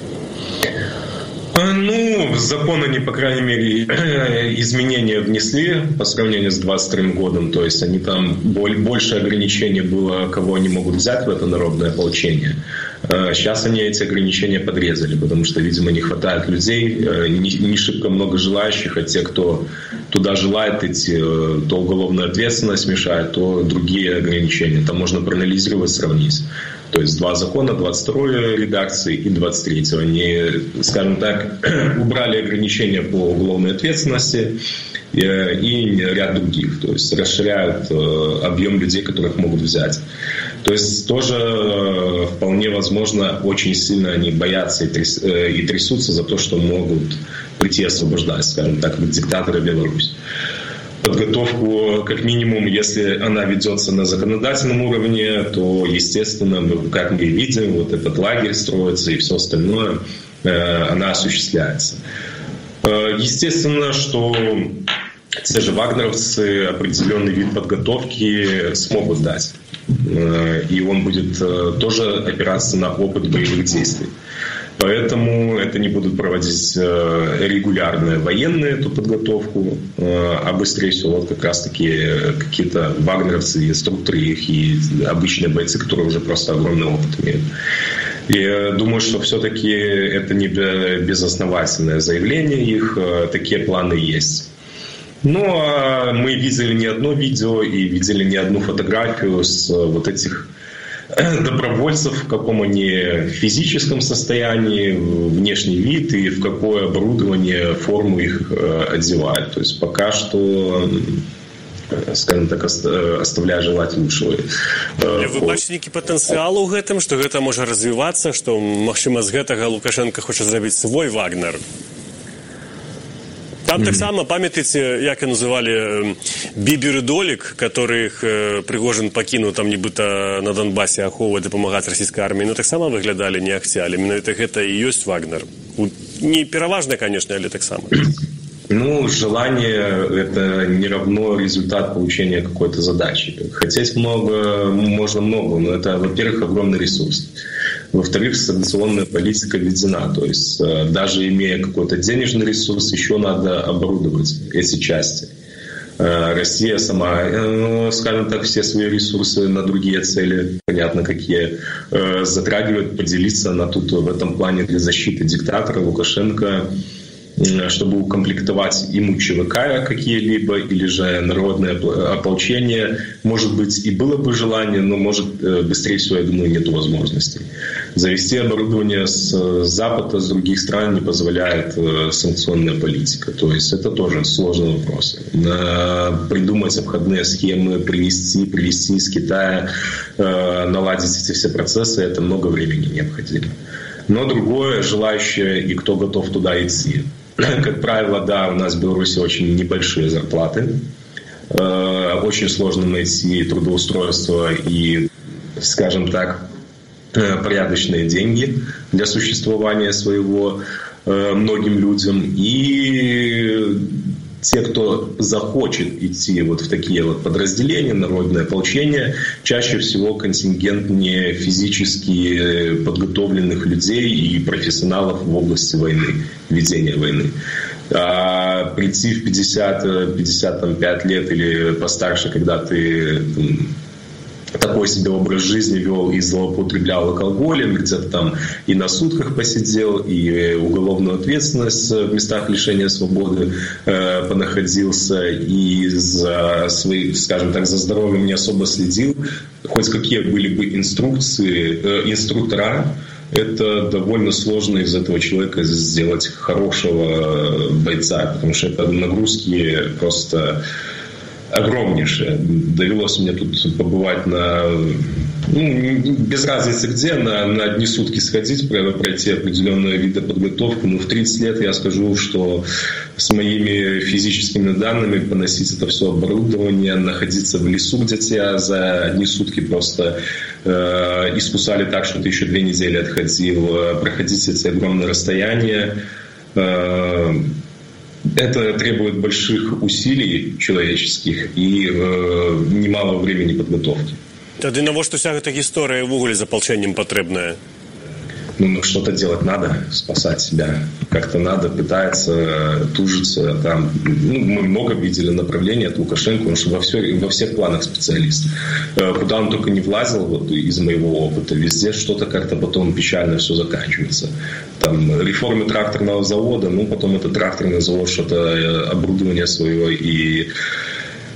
Ну, в закон они, по крайней мере, изменения внесли по сравнению с двадцать вторым годом. То есть они там больше ограничений было, кого они могут взять в это народное ополчение. Сейчас они эти ограничения подрезали, потому что, видимо, не хватает людей, не, не шибко много желающих, а те, кто туда желает идти, то уголовная ответственность мешает, то другие ограничения. Там можно проанализировать, сравнить. То есть два закона, двадцать второй редакции и двадцать третьего. Они, скажем так, убрали ограничения по уголовной ответственности и ряд других. То есть расширяют объем людей, которых могут взять. То есть тоже вполне возможно, очень сильно они боятся и, тряс, и трясутся за то, что могут прийти освобождать, скажем так, диктатора Беларуси. Подготовку, как минимум, если она ведется на законодательном уровне, то, естественно, как мы видим, вот этот лагерь строится и все остальное, она осуществляется. Естественно, что те же вагнеровцы определенный вид подготовки смогут дать. И он будет тоже опираться на опыт боевых действий. Поэтому это не будут проводить регулярные военные эту подготовку, а быстрее всего вот как раз-таки какие-то вагнеровцы, инструкторы их и обычные бойцы, которые уже просто огромный опыт имеют. И думаю, что все-таки это не безосновательное заявление их, такие планы есть. Но мы видели не одно видео и видели не одну фотографию с вот этих добровольцев, в каком они физическом состоянии, внешний вид и в какое оборудование, форму их одевают. То есть пока что, скажем так, оставляя желать лучшего. Вы бачите нейкі патэнцыял у гэтым, што гэта можа развівацца, што, магчыма, з гэтага Лукашенко хоча зрабіць свой Вагнер? Там mm-hmm. таксама, памятаеце, як і называлі біберы-долік, которых Пригожин пакінуў там нібыта на Донбасе ахоўваць, дапамагаць расійскай арміі, но таксама выглядалі не ахцялі. Менавіта гэта і ёсць Вагнер. Не пераважна, конечно, але таксама. Ну, желание – это не равно результат получения какой-то задачи. Хотеть много, можно много, но это, во-первых, огромный ресурс. Во-вторых, санкционная политика введена. То есть даже имея какой-то денежный ресурс, еще надо оборудовать эти части. Россия сама, скажем так, все свои ресурсы на другие цели, понятно какие, затрагивает, поделиться на тут в этом плане для защиты диктатора Лукашенко, чтобы укомплектовать ему ЧВК какие-либо, или же народное ополчение. Может быть, и было бы желание, но, может, быстрее всего, я думаю, нет возможности. Завести оборудование с Запада, с других стран не позволяет санкционная политика. То есть это тоже сложный вопрос. Придумать обходные схемы, привезти, привезти из Китая, наладить эти все процессы, это много времени необходимо. Но другое, желающее и кто готов туда идти. Как правило, да, у нас в Беларуси очень небольшие зарплаты. Очень сложно найти трудоустройство и, скажем так, порядочные деньги для существования своего многим людям. И те, кто захочет идти вот в такие вот подразделения, народное ополчение, чаще всего контингент не физически подготовленных людей и профессионалов в области войны, ведения войны. А прийти в пятьдесят, пятьдесят пять лет или постарше, когда ты такой себе образ жизни вел и злоупотреблял алкоголем, где-то там и на сутках посидел, и уголовную ответственность в местах лишения свободы э, понаходился, и за свои, скажем так, за здоровьем не особо следил. Хоть какие были бы инструкции, э, инструктора, это довольно сложно из этого человека сделать хорошего бойца, потому что это нагрузки просто огромнейшее. Довелось мне тут побывать на, ну, без разницы где, на, на одни сутки сходить, пройти определенные виды подготовки. Но в тридцать лет я скажу, что с моими физическими данными поносить это все оборудование, находиться в лесу, где тебя за одни сутки просто э, искусали так, что ты еще две недели отходил, проходить эти огромные расстояния. Э, Это требует больших усилий человеческих и э, немало времени подготовки. Тады навошта вся эта история в уголе с ополчением потребная? Ну, ну, что-то делать надо, спасать себя. Как-то надо пытаться, тужиться. Там, ну, мы много видели направления от Лукашенко, он же во, все, во всех планах специалист. Куда он только не влазил, вот, из моего опыта, везде что-то как-то потом печально все заканчивается. Там реформы тракторного завода, ну, потом этот тракторный завод что-то, оборудование свое и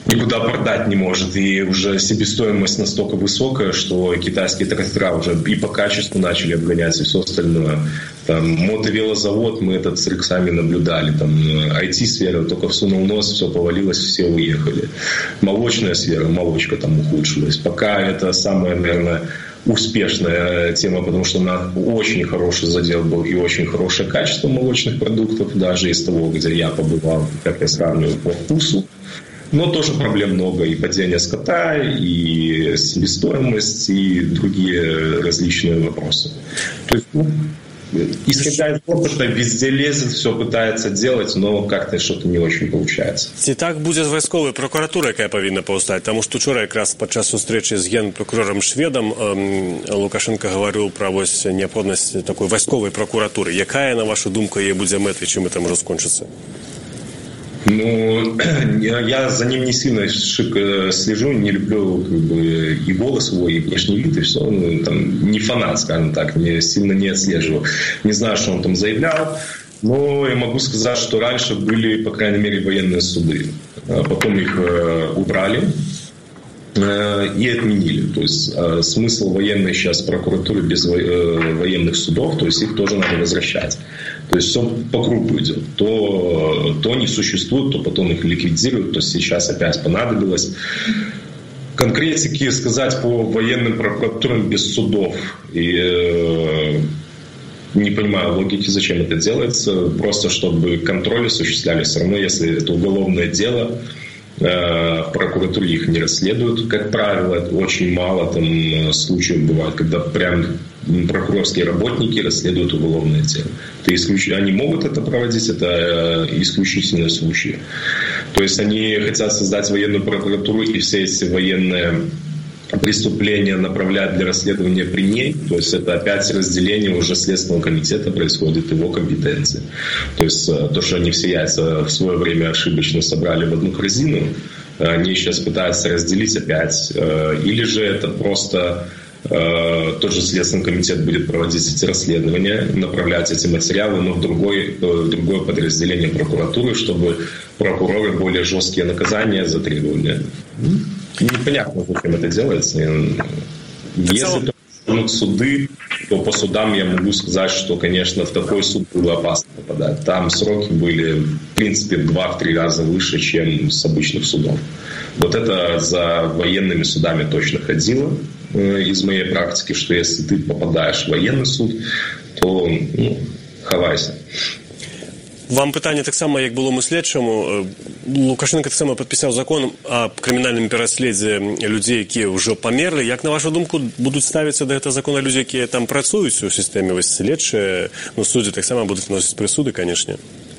никуда продать не может. И уже себестоимость настолько высокая, что китайские трактора уже и по качеству начали обгонять, и все остальное. Там мотовелозавод, мы этот с Рексами наблюдали. Там ай ти-сфера только всунул нос, все повалилось, все уехали. Молочная сфера, молочка там ухудшилась. Пока это самая, наверное, успешная тема, потому что она очень хороший задел был и очень хорошее качество молочных продуктов, даже из того, где я побывал, как я сравниваю по вкусу. Но тоже проблем много. И падение скота, и себестоимость, и другие различные вопросы. То есть, ну, исходя из опыта, везде лезет, все пытается делать, но как-то что-то не очень получается. Ці так буде з військовою прокуратурою, яка повинна повстати? Тому що вчора якраз під час зустрічі з генпрокурором шведом Лукашенко говорив про ось необхідність такої військової прокуратури. Яка, на вашу думку, її буде мета і чим це може скончитися? Ну, я за ним не сильно шик слежу, не люблю как бы, и голос его, и внешний вид, и все. Ну, там, не фанат, скажем так, не, сильно не отслеживаю. Не знаю, что он там заявлял, но я могу сказать, что раньше были, по крайней мере, военные суды. Потом их убрали и отменили. То есть смысл военной сейчас прокуратуры без военных судов, то есть их тоже надо возвращать. То есть все по кругу идет. То, то не существует, то потом их ликвидируют, то сейчас опять понадобилось. Конкретики сказать по военным прокуратурам без судов. И э, не понимаю логики, зачем это делается. Просто чтобы контроль осуществляли. Все равно, если это уголовное дело, в прокуратуре их не расследуют, как правило, очень мало там случаев бывает, когда прям прокурорские работники расследуют уголовное дело. Это исключ... Они могут это проводить, это исключительные случаи. То есть они хотят создать военную прокуратуру и все эти военные преступления направлять для расследования при ней. То есть это опять разделение уже Следственного комитета происходит, его компетенции. То есть то, что они все яйца в свое время ошибочно собрали в одну корзину, они сейчас пытаются разделить опять. Или же это просто тот же Следственный комитет будет проводить эти расследования, направлять эти материалы, но в, другой, в другое подразделение прокуратуры, чтобы прокуроры более жесткие наказания затребовали. Непонятно, зачем это делается. Если это суды, то по судам я могу сказать, что, конечно, в такой суд было опасно попадать. Там сроки были, в принципе, в два-три раза выше, чем с обычных судов. Вот это за военными судами точно ходило из моей практики, что если ты попадаешь в военный суд, то ну, хавайся. Вам питання так само, як було слідчому. Лукашенко так само підписав закон о кримінальному пересліді людей, які вже померли. Як, на вашу думку, будуть ставитися до цього закону люди, які там працюють у системі ось слідчі? Ну, судді так само будуть вносити присуди, звісно.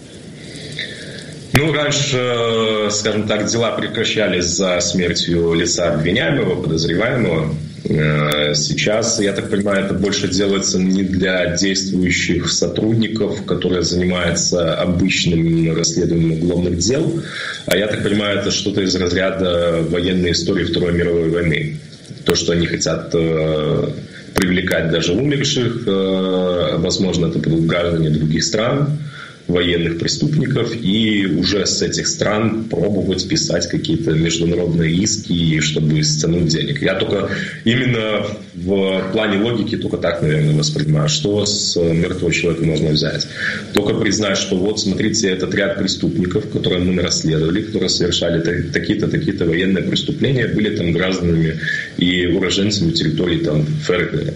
Ну, раньше, скажем так, дела прекращались за смертью лица обвиняемого, подозреваемого. Сейчас, я так понимаю, это больше делается не для действующих сотрудников, которые занимаются обычным расследованием уголовных дел, а я так понимаю, это что-то из разряда военной истории Второй мировой войны. То, что они хотят э, привлекать даже умерших, э, возможно, это будут граждане других стран, военных преступников, и уже с этих стран пробовать писать какие-то международные иски, чтобы стянуть денег. Я только именно в плане логики только так, наверное, воспринимаю, что с мертвого человека можно взять. Только признать, что вот, смотрите, этот ряд преступников, которые мы расследовали, которые совершали такие-то, такие-то военные преступления, были там гражданами и уроженцами территории там ФРГ.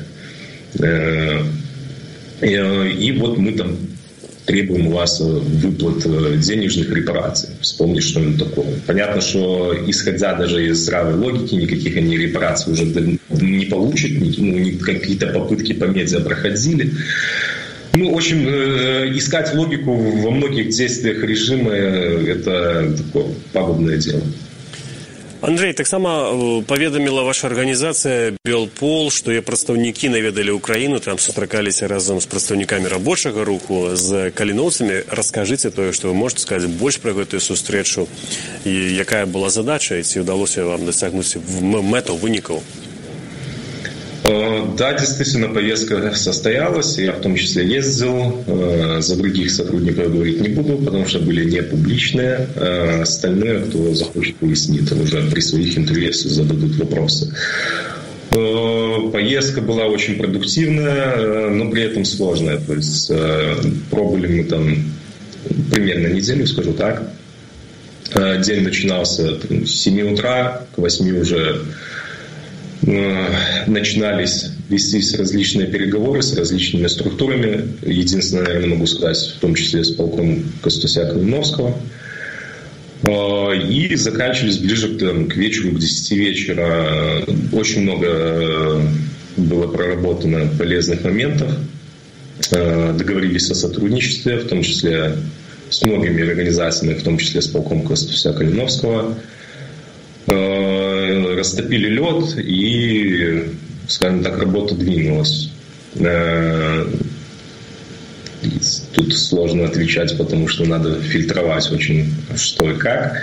И вот мы там требуем у вас выплат денежных репараций. Вспомнить, что это такое. Понятно, что исходя даже из здравой логики, никаких они репараций уже не получат, ну, какие-то попытки по медиа проходили. Ну, в общем, искать логику во многих действиях режима – это такое пагубное дело. Андрей, так само поведомила ваша организация Белпол, что ее представники наведали Украину, там сустракалися разом с представниками рабочего руху, с калиновцами. Расскажите то, что вы можете сказать больше про эту встречу, и какая была задача, и чи удалось вам достигнуть мету, выников? Да, действительно, поездка состоялась. Я в том числе ездил. За других сотрудников говорить не буду, потому что были не публичные. Остальные, кто захочет, пояснит, уже при своих интервью зададут вопросы. Поездка была очень продуктивная, но при этом сложная. То есть пробыли мы там примерно неделю, скажу так. День начинался с семи утра, к восьми уже начинались вестись различные переговоры с различными структурами. Единственное, наверное, могу сказать, в том числе с полком Костуся-Калиновского. И заканчивались ближе к, к вечеру, к десяти вечера. Очень много было проработано полезных моментов. Договорились о сотрудничестве, в том числе с многими организациями, в том числе с полком Костуся-Калиновского. Растопили лед, и, скажем так, работа двинулась. Тут сложно отвечать, потому что надо фильтровать очень что и как.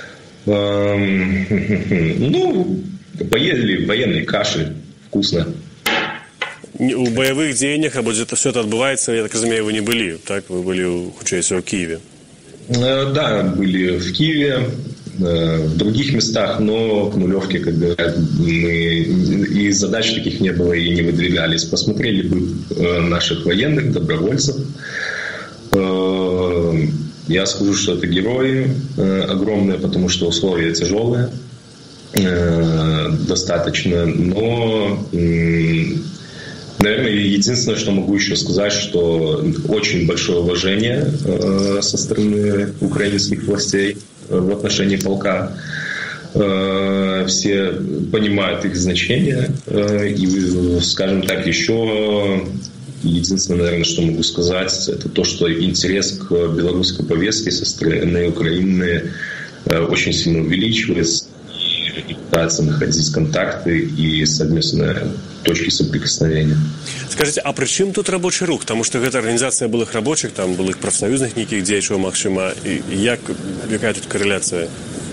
Ну, поели военные каши, вкусно. У боевых дзеяннях, або это все это отбывается, я так разумею, вы не были, так? Вы были, хутчэй всего, в Киеве. Да, были в Киеве, в других местах, но к нулевке, как говорят, мы и задач таких не было, и не выдвигались. Посмотрели бы наших военных, добровольцев. Я скажу, что это герои огромные, потому что условия тяжелые достаточно, но... Наверное, единственное, что могу еще сказать, что очень большое уважение э, со стороны украинских властей в отношении полка. Э, все понимают их значение. Э, и, скажем так, еще единственное, наверное, что могу сказать, это то, что интерес к белорусской повестке со стороны Украины э, очень сильно увеличивается. И пытаются находить контакты и совместные точки соприкосновения. Скажите, а при чым тут рабочий рух? Потому что это организация былых рабочих, там былых профсоюзных неких дзеячаў, магчыма. И як, какая тут корреляция?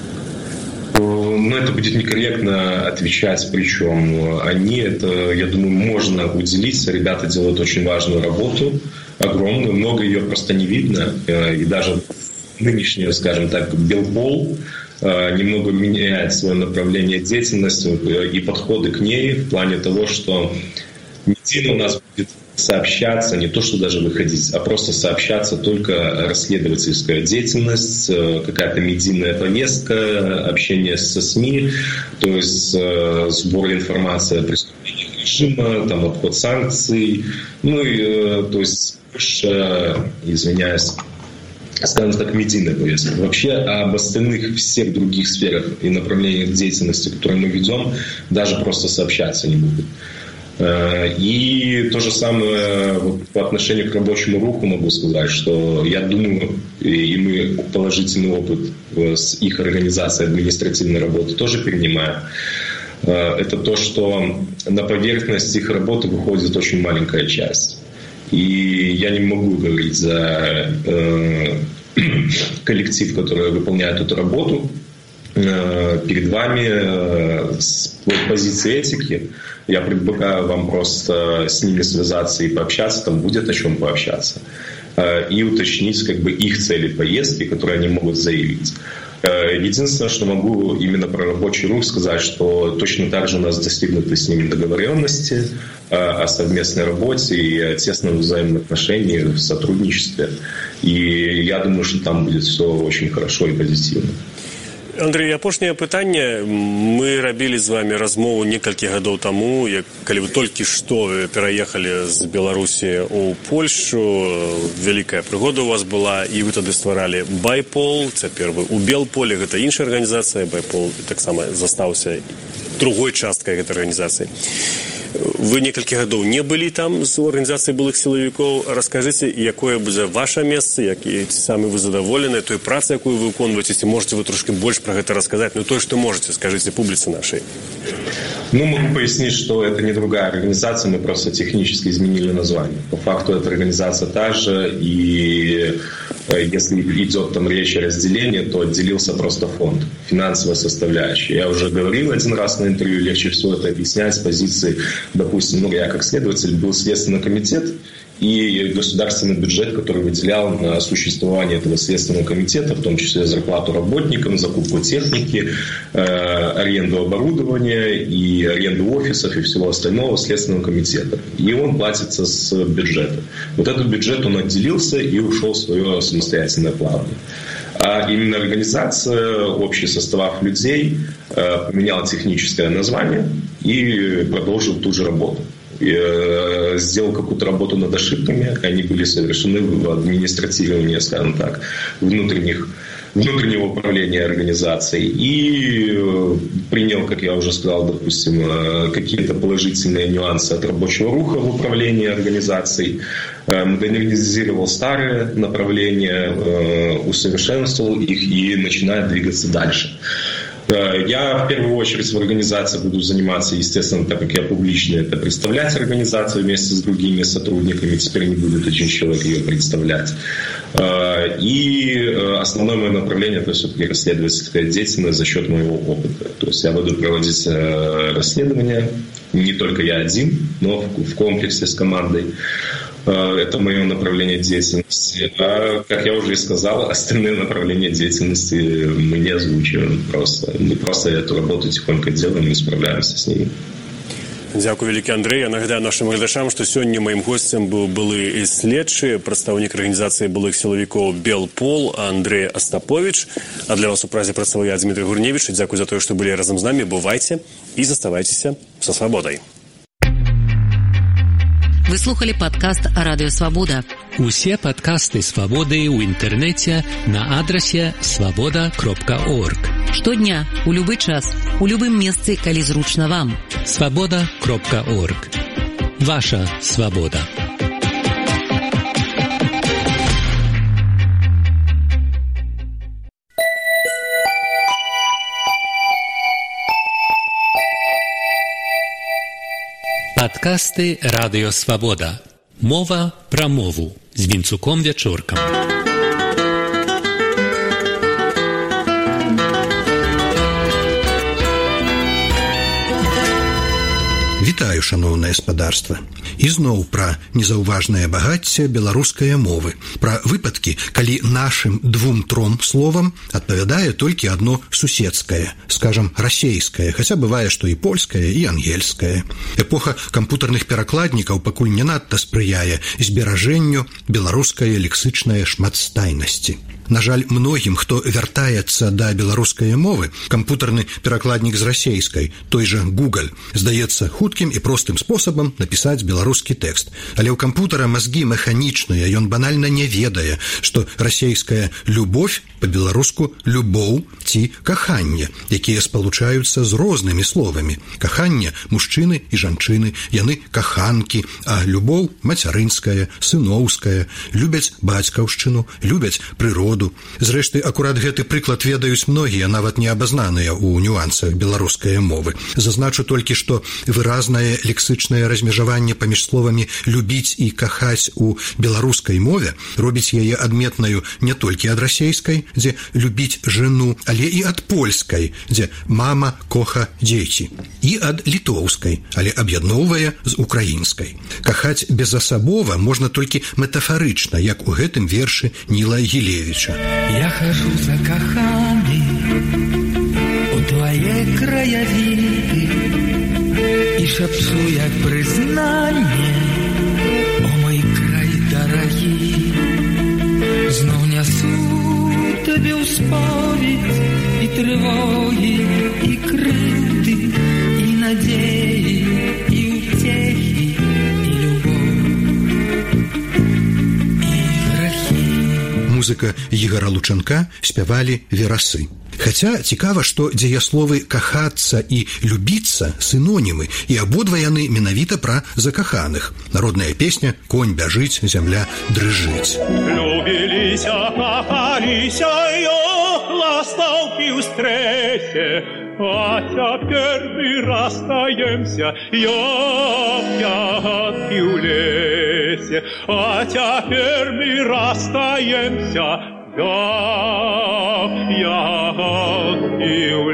Ну, это будет некорректно отвечать, причем они, это, я думаю, можно уделить. Ребята делают очень важную работу, огромную, много ее просто не видно. И даже нынешний, скажем так, Белпол немного меняет свое направление деятельности и подходы к ней в плане того, что медийно у нас будет сообщаться, не то что даже выходить, а просто сообщаться только расследовательская деятельность, какая-то медийная повестка, общение со СМИ, то есть сбор информации о преступлениях режима, там, обход санкций, ну и, то есть, больше, извиняюсь, скажем так, медийной повестки. Вообще об остальных всех других сферах и направлениях деятельности, которые мы ведем, даже просто сообщаться не будут. И то же самое вот, по отношению к рабочему руху могу сказать, что я думаю, и мы положительный опыт с их организацией административной работы тоже перенимаем. Это то, что на поверхность их работы выходит очень маленькая часть. И я не могу говорить за э, коллектив, который выполняет эту работу. Э, перед вами э, с позиции этики я предлагаю вам просто с ними связаться и пообщаться, там будет о чем пообщаться. Э, и уточнить как бы их цели поездки, которые они могут заявить. Единственное, что могу именно про рабочий рух сказать, что точно так же у нас достигнуты с ними договоренности о совместной работе и о тесном взаимном отношении, в сотрудничестве. И я думаю, что там будет все очень хорошо и позитивно. Андрей, апошняе пытанне. Мы рабілі з вами размову некалькі гадоў таму, як, калі вы толькі што пераехалі з Беларусі ў Польшу. Вялікая прыгода у вас была, і вы тады стваралі Байпол. Цяпер вы ў Белполе, гэта іншая арганізацыя. Байпол таксама застаўся другой часткай гэтай арганізацыі. Вы некалькі гадоў не былі там з арганізацыяй былых сілавікоў. Раскажыце, якое будзе ваше месца, які самі вы задаволены той працай, якую вы выконваеце, ці можете вы трошки больш пра гэта расказаць, ну то, што можете, скажите публице нашей. Ну, могу пояснить, что это не другая организация, мы просто технически изменили название. По факту эта организация та же, и если идет там речь о разделении, то отделился просто фонд, финансовая составляющая. Я уже говорил один раз на интервью, легче всего это объяснять с позиции, допустим, ну, я как следователь был Следственный комитет, и государственный бюджет, который выделял на существование этого Следственного комитета, в том числе зарплату работникам, закупку техники, э, аренду оборудования и аренду офисов и всего остального Следственного комитета. И он платится с бюджета. Вот этот бюджет, он отделился и ушел в свое самостоятельное плавание. А именно организация, общий состав людей э, поменял техническое название и продолжил ту же работу. Я сделал какую-то работу над ошибками, они были совершены в администратировании, скажем так, внутренних, внутреннего управления организацией и принял, как я уже сказал, допустим, какие-то положительные нюансы от рабочего руха в управлении организацией, модернизировал старые направления, усовершенствовал их и начинает двигаться дальше. Я в первую очередь в организации буду заниматься, естественно, так как я публичный, это представлять организацию вместе с другими сотрудниками. Теперь не будет один человек ее представлять. И основное мое направление – это все-таки расследовательская деятельность за счет моего опыта. То есть я буду проводить расследования, не только я один, но в комплексе с командой. Это мое направление деятельности. А, как я уже и сказал, остальные направления деятельности мы не озвучиваем просто. Мы просто эту работу тихонько делаем и справляемся с ней. Дякую, вялікі Андрэй. Я нагадаю нашим гледачам, што сёння маім госцем быў былы следчы, прадстаўнік арганізацыі былых сілавікоў Белпол Андрэй Астапович. А для вас у празе працаваў я, Дмітрий Гурневіч. Дзякуй за тое, што былі разам з намі. Бывайце і заставайцеся са свабодай. Вы слухали падкаст Радыё Свабода. Усе падкасты Свабоды ў інтэрнэце на адрасе свабода кропка орг. Штодня, у любы час, у любым месцы, калі зручна вам. свабода кропка орг. Ваша свабода. Падкасты Радыё Свабода. Мова пра мову з Вінцуком Вячоркам. Вітаю, шаноўнае спадарства. Ізноў пра незаўважнае багацце беларускай мовы, пра выпадкі, калі нашым двум-тром словам адпавядае толькі адно суседскае, скажам, расейскае, хаця бывае, што і польскае, і ангельскае. Эпоха кампутарных перакладнікаў пакуль не надта спрыяе зберажэнню беларускай лексычнай шматстайнасці. На жаль, многім, хто вяртаецца да беларускай мовы, кампутарны перакладнік з расейскай, той жа Google, здаецца хуткім і простым спосабам напісаць беларускі тэкст. Але ў кампутара мазгі механічныя, ён банальна не ведае, што расейская любовь па-беларуску любоў ці каханне, якія спалучаюцца з рознымі словамі. Каханне мужчыны і жанчыны, яны каханкі, а любоў мацярынская, сыноўская, любяць бацькаўшчыну, любяць прыроду. Зрэшты, акурат гэты прыклад ведаюць многія, нават не абазнаныя ў нюансах беларускай мовы. Зазначу толькі, што выразнае лексычнае размежаванне паміж словамі «любіць» і «кахаць» у беларускай мове робіць яе адметнаю не толькі ад расейскай, дзе «любіць жену», але і ад польскай, дзе «мама коха дзеці», і ад літоўскай, але аб'ядноўвае з украінскай. Кахаць безасабова можна толькі метафарычна, як у гэтым вершы Ніла Гілевіча. Я хожу за кахами у твоей краявиды и шепчу, як признание, о мой край дорогий. Знов несу тобі у сповідь і тривоги, і крити, і надії, і утехи, і любов, і грехи. Музыка Ігора Лучанка спявалі верасы. Хаця цікава, што дзеясловы «кахацца» і «любіцца» синонімы, і абодва яны менавіта пра закаханых. Народная песня «Конь бяжыць, зямля дрыжыць». Любіліся, кахаліся, ё, ластаўкі ў стрэсе, а цяпер мы расстаемся, ё, ягадкі ў лесе. лесе, а теперь мы расстаемся, я, я и в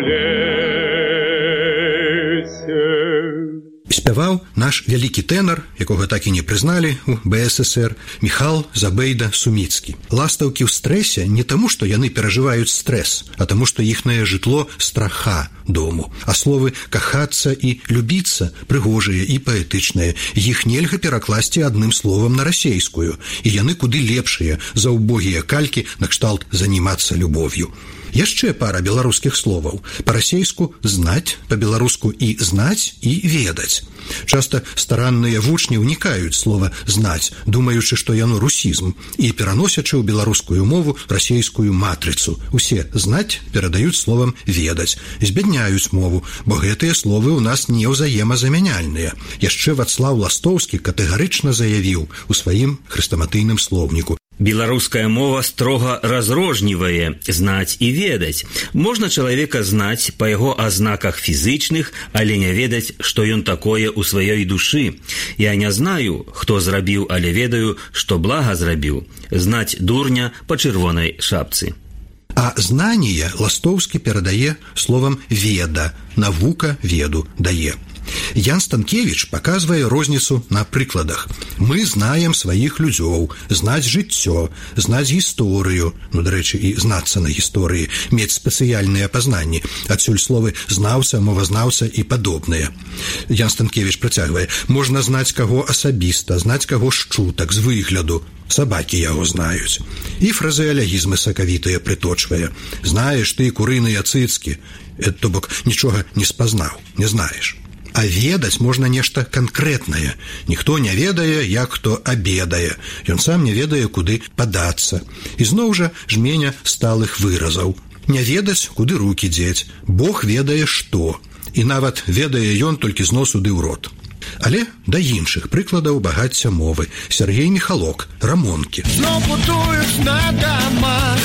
лесе. Спяваў наш вялікі тэнар, якога так і не прызналі ў бэ эс эс эр, Міхал Забейда-Суміцкі. Ластаўкі ў стрэсе не таму, што яны перажываюць стрэс, а таму, што іхнае жытло страха дому. А словы «кахацца» і «любіцца» прыгожыя і паэтычныя. Іх нельга перакласці адным словам на расейскую, і яны куды лепшыя за ўбогія калькі накшталт «занімацца любов'ю». Яшчэ пара беларускіх словаў. Па-расейску «знаць», па-беларуску і «знаць» і «ведаць». Часта старанныя вучні ўнікаюць слова «знаць», думаючы, што яно русізм, і пераносячы ў беларускую мову расейскую матрыцу. Усе «знаць» перадаюць словам «ведаць», збядняюць мову, бо гэтыя словы ў нас не ўзаемазамяняльныя. Яшчэ Вацлаў Ластоўскі катэгарычна заявіў у сваім хрэстаматыйным слоўніку: беларуская мова строга разрознівае знаць і ведаць. Можна чалавека знаць па яго азнаках фізычных, але не ведаць, што ён такое ў сваёй душы. Я не знаю, хто зрабіў, але ведаю, што блага зрабіў. Знаць дурня па чырвонай шапцы. А знанне Ластоўскі перадае словам «веда», навука веду дае. Ян Станкевич показывае розніцу на прыкладах. Мы знаем сваіх людзёў, знаць жыццё, знаць гісторыю, ну, дарэчы, і знацца на гісторыі, мець спецыяльныя пазнанні. Адсюль словы «знаўца», «мовазнаўца» і падобныя. Ян Станкевич працягвае: можна знаць каго асабіста, знаць каго з чутак, з выгляду. Сабакі яго знаюць. І фразеалягізмы сакавітыя прыточвае. Знаеш ты курыныя цыцкі, то бок нічога не спазнаў, не знаеш. А ведаць можна нешта канкрэтнае. Ніхто не ведае, як хто абедае. Ён сам не ведае, куды падацца. І зноў жа жменя сталых выразаў. Не ведаць, куды рукі дзець. Бог ведае што. І нават ведае ён толькі з носу ды ў рот. Але да іншых прыкладаў багацця мовы. Сергей Михалок, Рамонкі. Зноў будуюць на дамах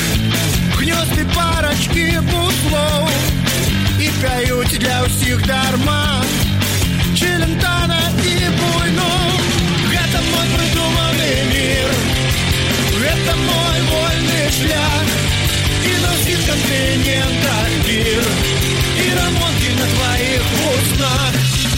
гнёзды парачкі буслоў і пяюць для ўсіх дарма Челентана і буйноў. Гэта мой прыдуманы мір, гэта мой вольны шлях, і на ўсіх кантынентах мір, і рамонкі на тваіх вуснах.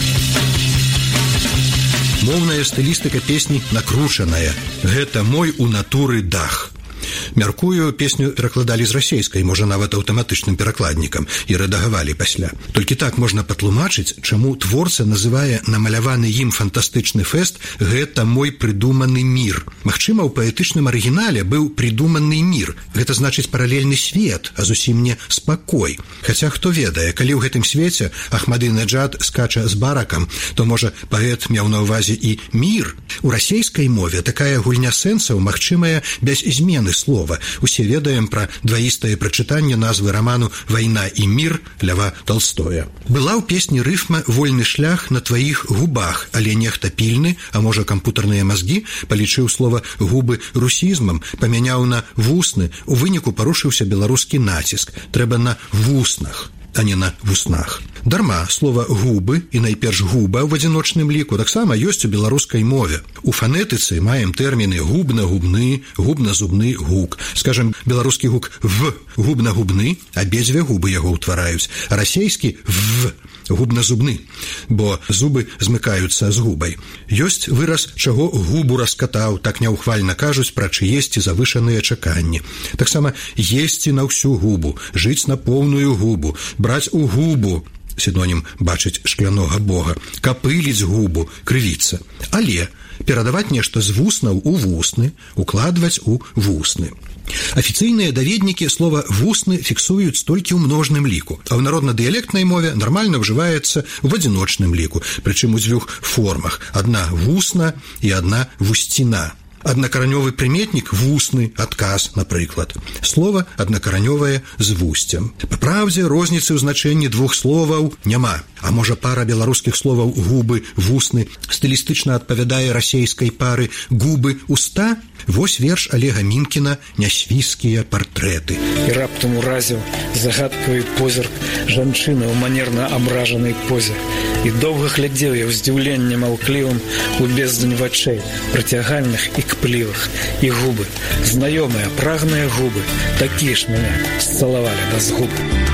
Моўная стылістыка песні накручаная. Гэта мой у натуры дах. Мяркую, песню перакладалі з расейскай, можа нават аўтаматычным перакладнікам, і рэдагавалі пасля. Толькі так можна патлумачыць, чаму творца называе намаляваны ім фантастычны фэст «Гэта мой прыдуманы мір». Магчыма, у паэтычным арыгінале быў прыдуманы мір. Гэта значыць паралельны свет, а зусім не спакой. Хаця хто ведае, калі ў гэтым свеце Ахмадынеджад скача з баракам, то, можа, паэт меў на ўвазе і мір. У расейскай мове такая гульня сэнсаў магчымая без змены слова. Усе ведаем пра дваістае прачытанне назвы раману «Вайна і мір» Льва Толстоя. Была ў песні рыфма «Вольны шлях на тваіх губах», але нехта пільны, а можа кампутарныя мазгі, палічыў слова «губы» русізмам, памяняў на «вусны», у выніку парушыўся беларускі націск. Трэба на «вуснах», а не на «вуснах». Дарма слова «губы» і найперш «губа» ў адзіночным ліку таксама ёсць у беларускай мове. У фанетыцы маем тэрміны губна-губны, губна-зубны гук. Скажем, беларускі гук «в» губна-губны, абедзве губы яго ўтвараюць, а расейскі «в» губна-зубны, бо зубы змыкаюцца з губай. Ёсць выраз «чаго губу раскатаў», так няўхвальна кажуць пра чыесці завышаныя чаканні. Таксама «есці на ўсю губу», «жыць на поўную губу», «браць у губу», синонім бачыць шклянога бога, капыліць губу, крывіцца. Але перадаваць нешта з вуснаў у вусны, укладваць у вусны. Афіцыйныя даведнікі слова «вусны» фіксуюць толькі ў множным ліку, а ў народна-дыялектнай мове нармальна ўжываецца ў адзіночным ліку, прычым у дзвюх формах. Адна «вусна» і адна «вусціна». Аднакаранёвы прыметнік вусны, адказ, напрыклад. Слова аднакаранёвае з вусцем. Па праўдзе, розніцы ў значэнні двух словаў няма. А можа, пара беларускіх словаў губы, вусны стылістычна адпавядае расейскай пары губы, уста? Вось верш Олега Мінкіна «Нясвійскія партрэты». І раптам уразіў загадкавы позірк жанчыны ў манерна абражанай позе. І доўга глядзеў я ў здзіўленні маўклівым у бездань вачэй, прыцягальных і кплівых. І губы, знаёмыя, прагныя губы, такія ж мяне зцалавалі да згуб.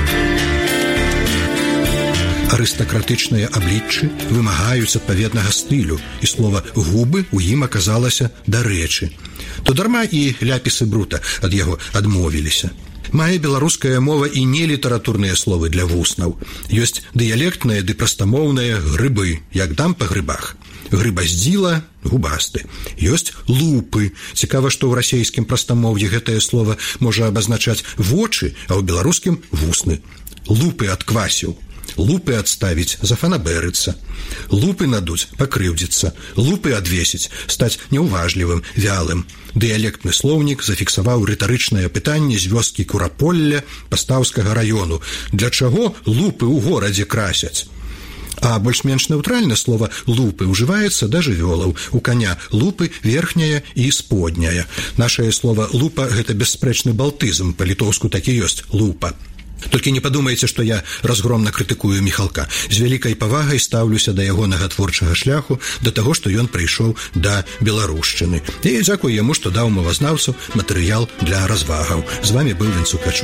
Арыстакратычныя абліччы вымагаюць адпаведнага стылю, і слова «губы» у ім аказалася дарэчы. То дарма і ляпісы брута ад яго адмовіліся. Мае беларуская мова і нелітаратурныя словы для вуснаў. Ёсць дыялектныя ды прастамоўныя грыбы, як дам па грыбах. Грыбаздзіла – губасты. Ёсць лупы. Цікава, што ў расейскім прастамоўі гэтае слова можа абазначаць вочы, а ў беларускім – вусны. Лупы адквасіў. Лупы адставіць, зафанабэрыцца. Лупы надуць, пакрыўдзіцца. Лупы адвесіць, стаць няўважлівым, вялым. Дыялектны слоўнік зафіксаваў рытарычнае пытанне з вёскі Курапolля Пастаўскага раёну. Для чаго лупы ў горадзе красяць? А больш-менш нэўтральна слова «лупы» ўжываецца да жывёлаў. У каня лупы верхняя і сподняя. Нашае слова «лупа» – гэта бясспрэчны балтызм, па-літоўску так і ёсць «лупа». Толькі не падумайце, што я разгромна крытыкую Міхалка. З вялікай павагай стаўлюся да ягонага творчага шляху, да таго, што ён прыйшоў да беларушчыны. І дзякую яму, што даў мовазнаўцу матэрыял для развагаў. З вамі быў Вінцук Качур.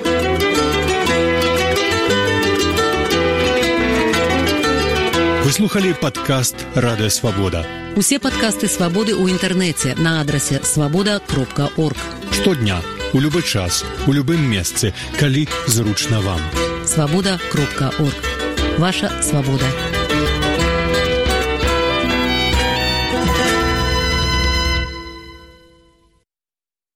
Вы слухали падкаст «Радыё Свабода». Усе падкасты «Свабоды» ў інтэрнэце на адрасе свабода кропка орг. Штодня, у любы час, у любым месцы, калі зручна вам. свабода кропка орг. Ваша свабода.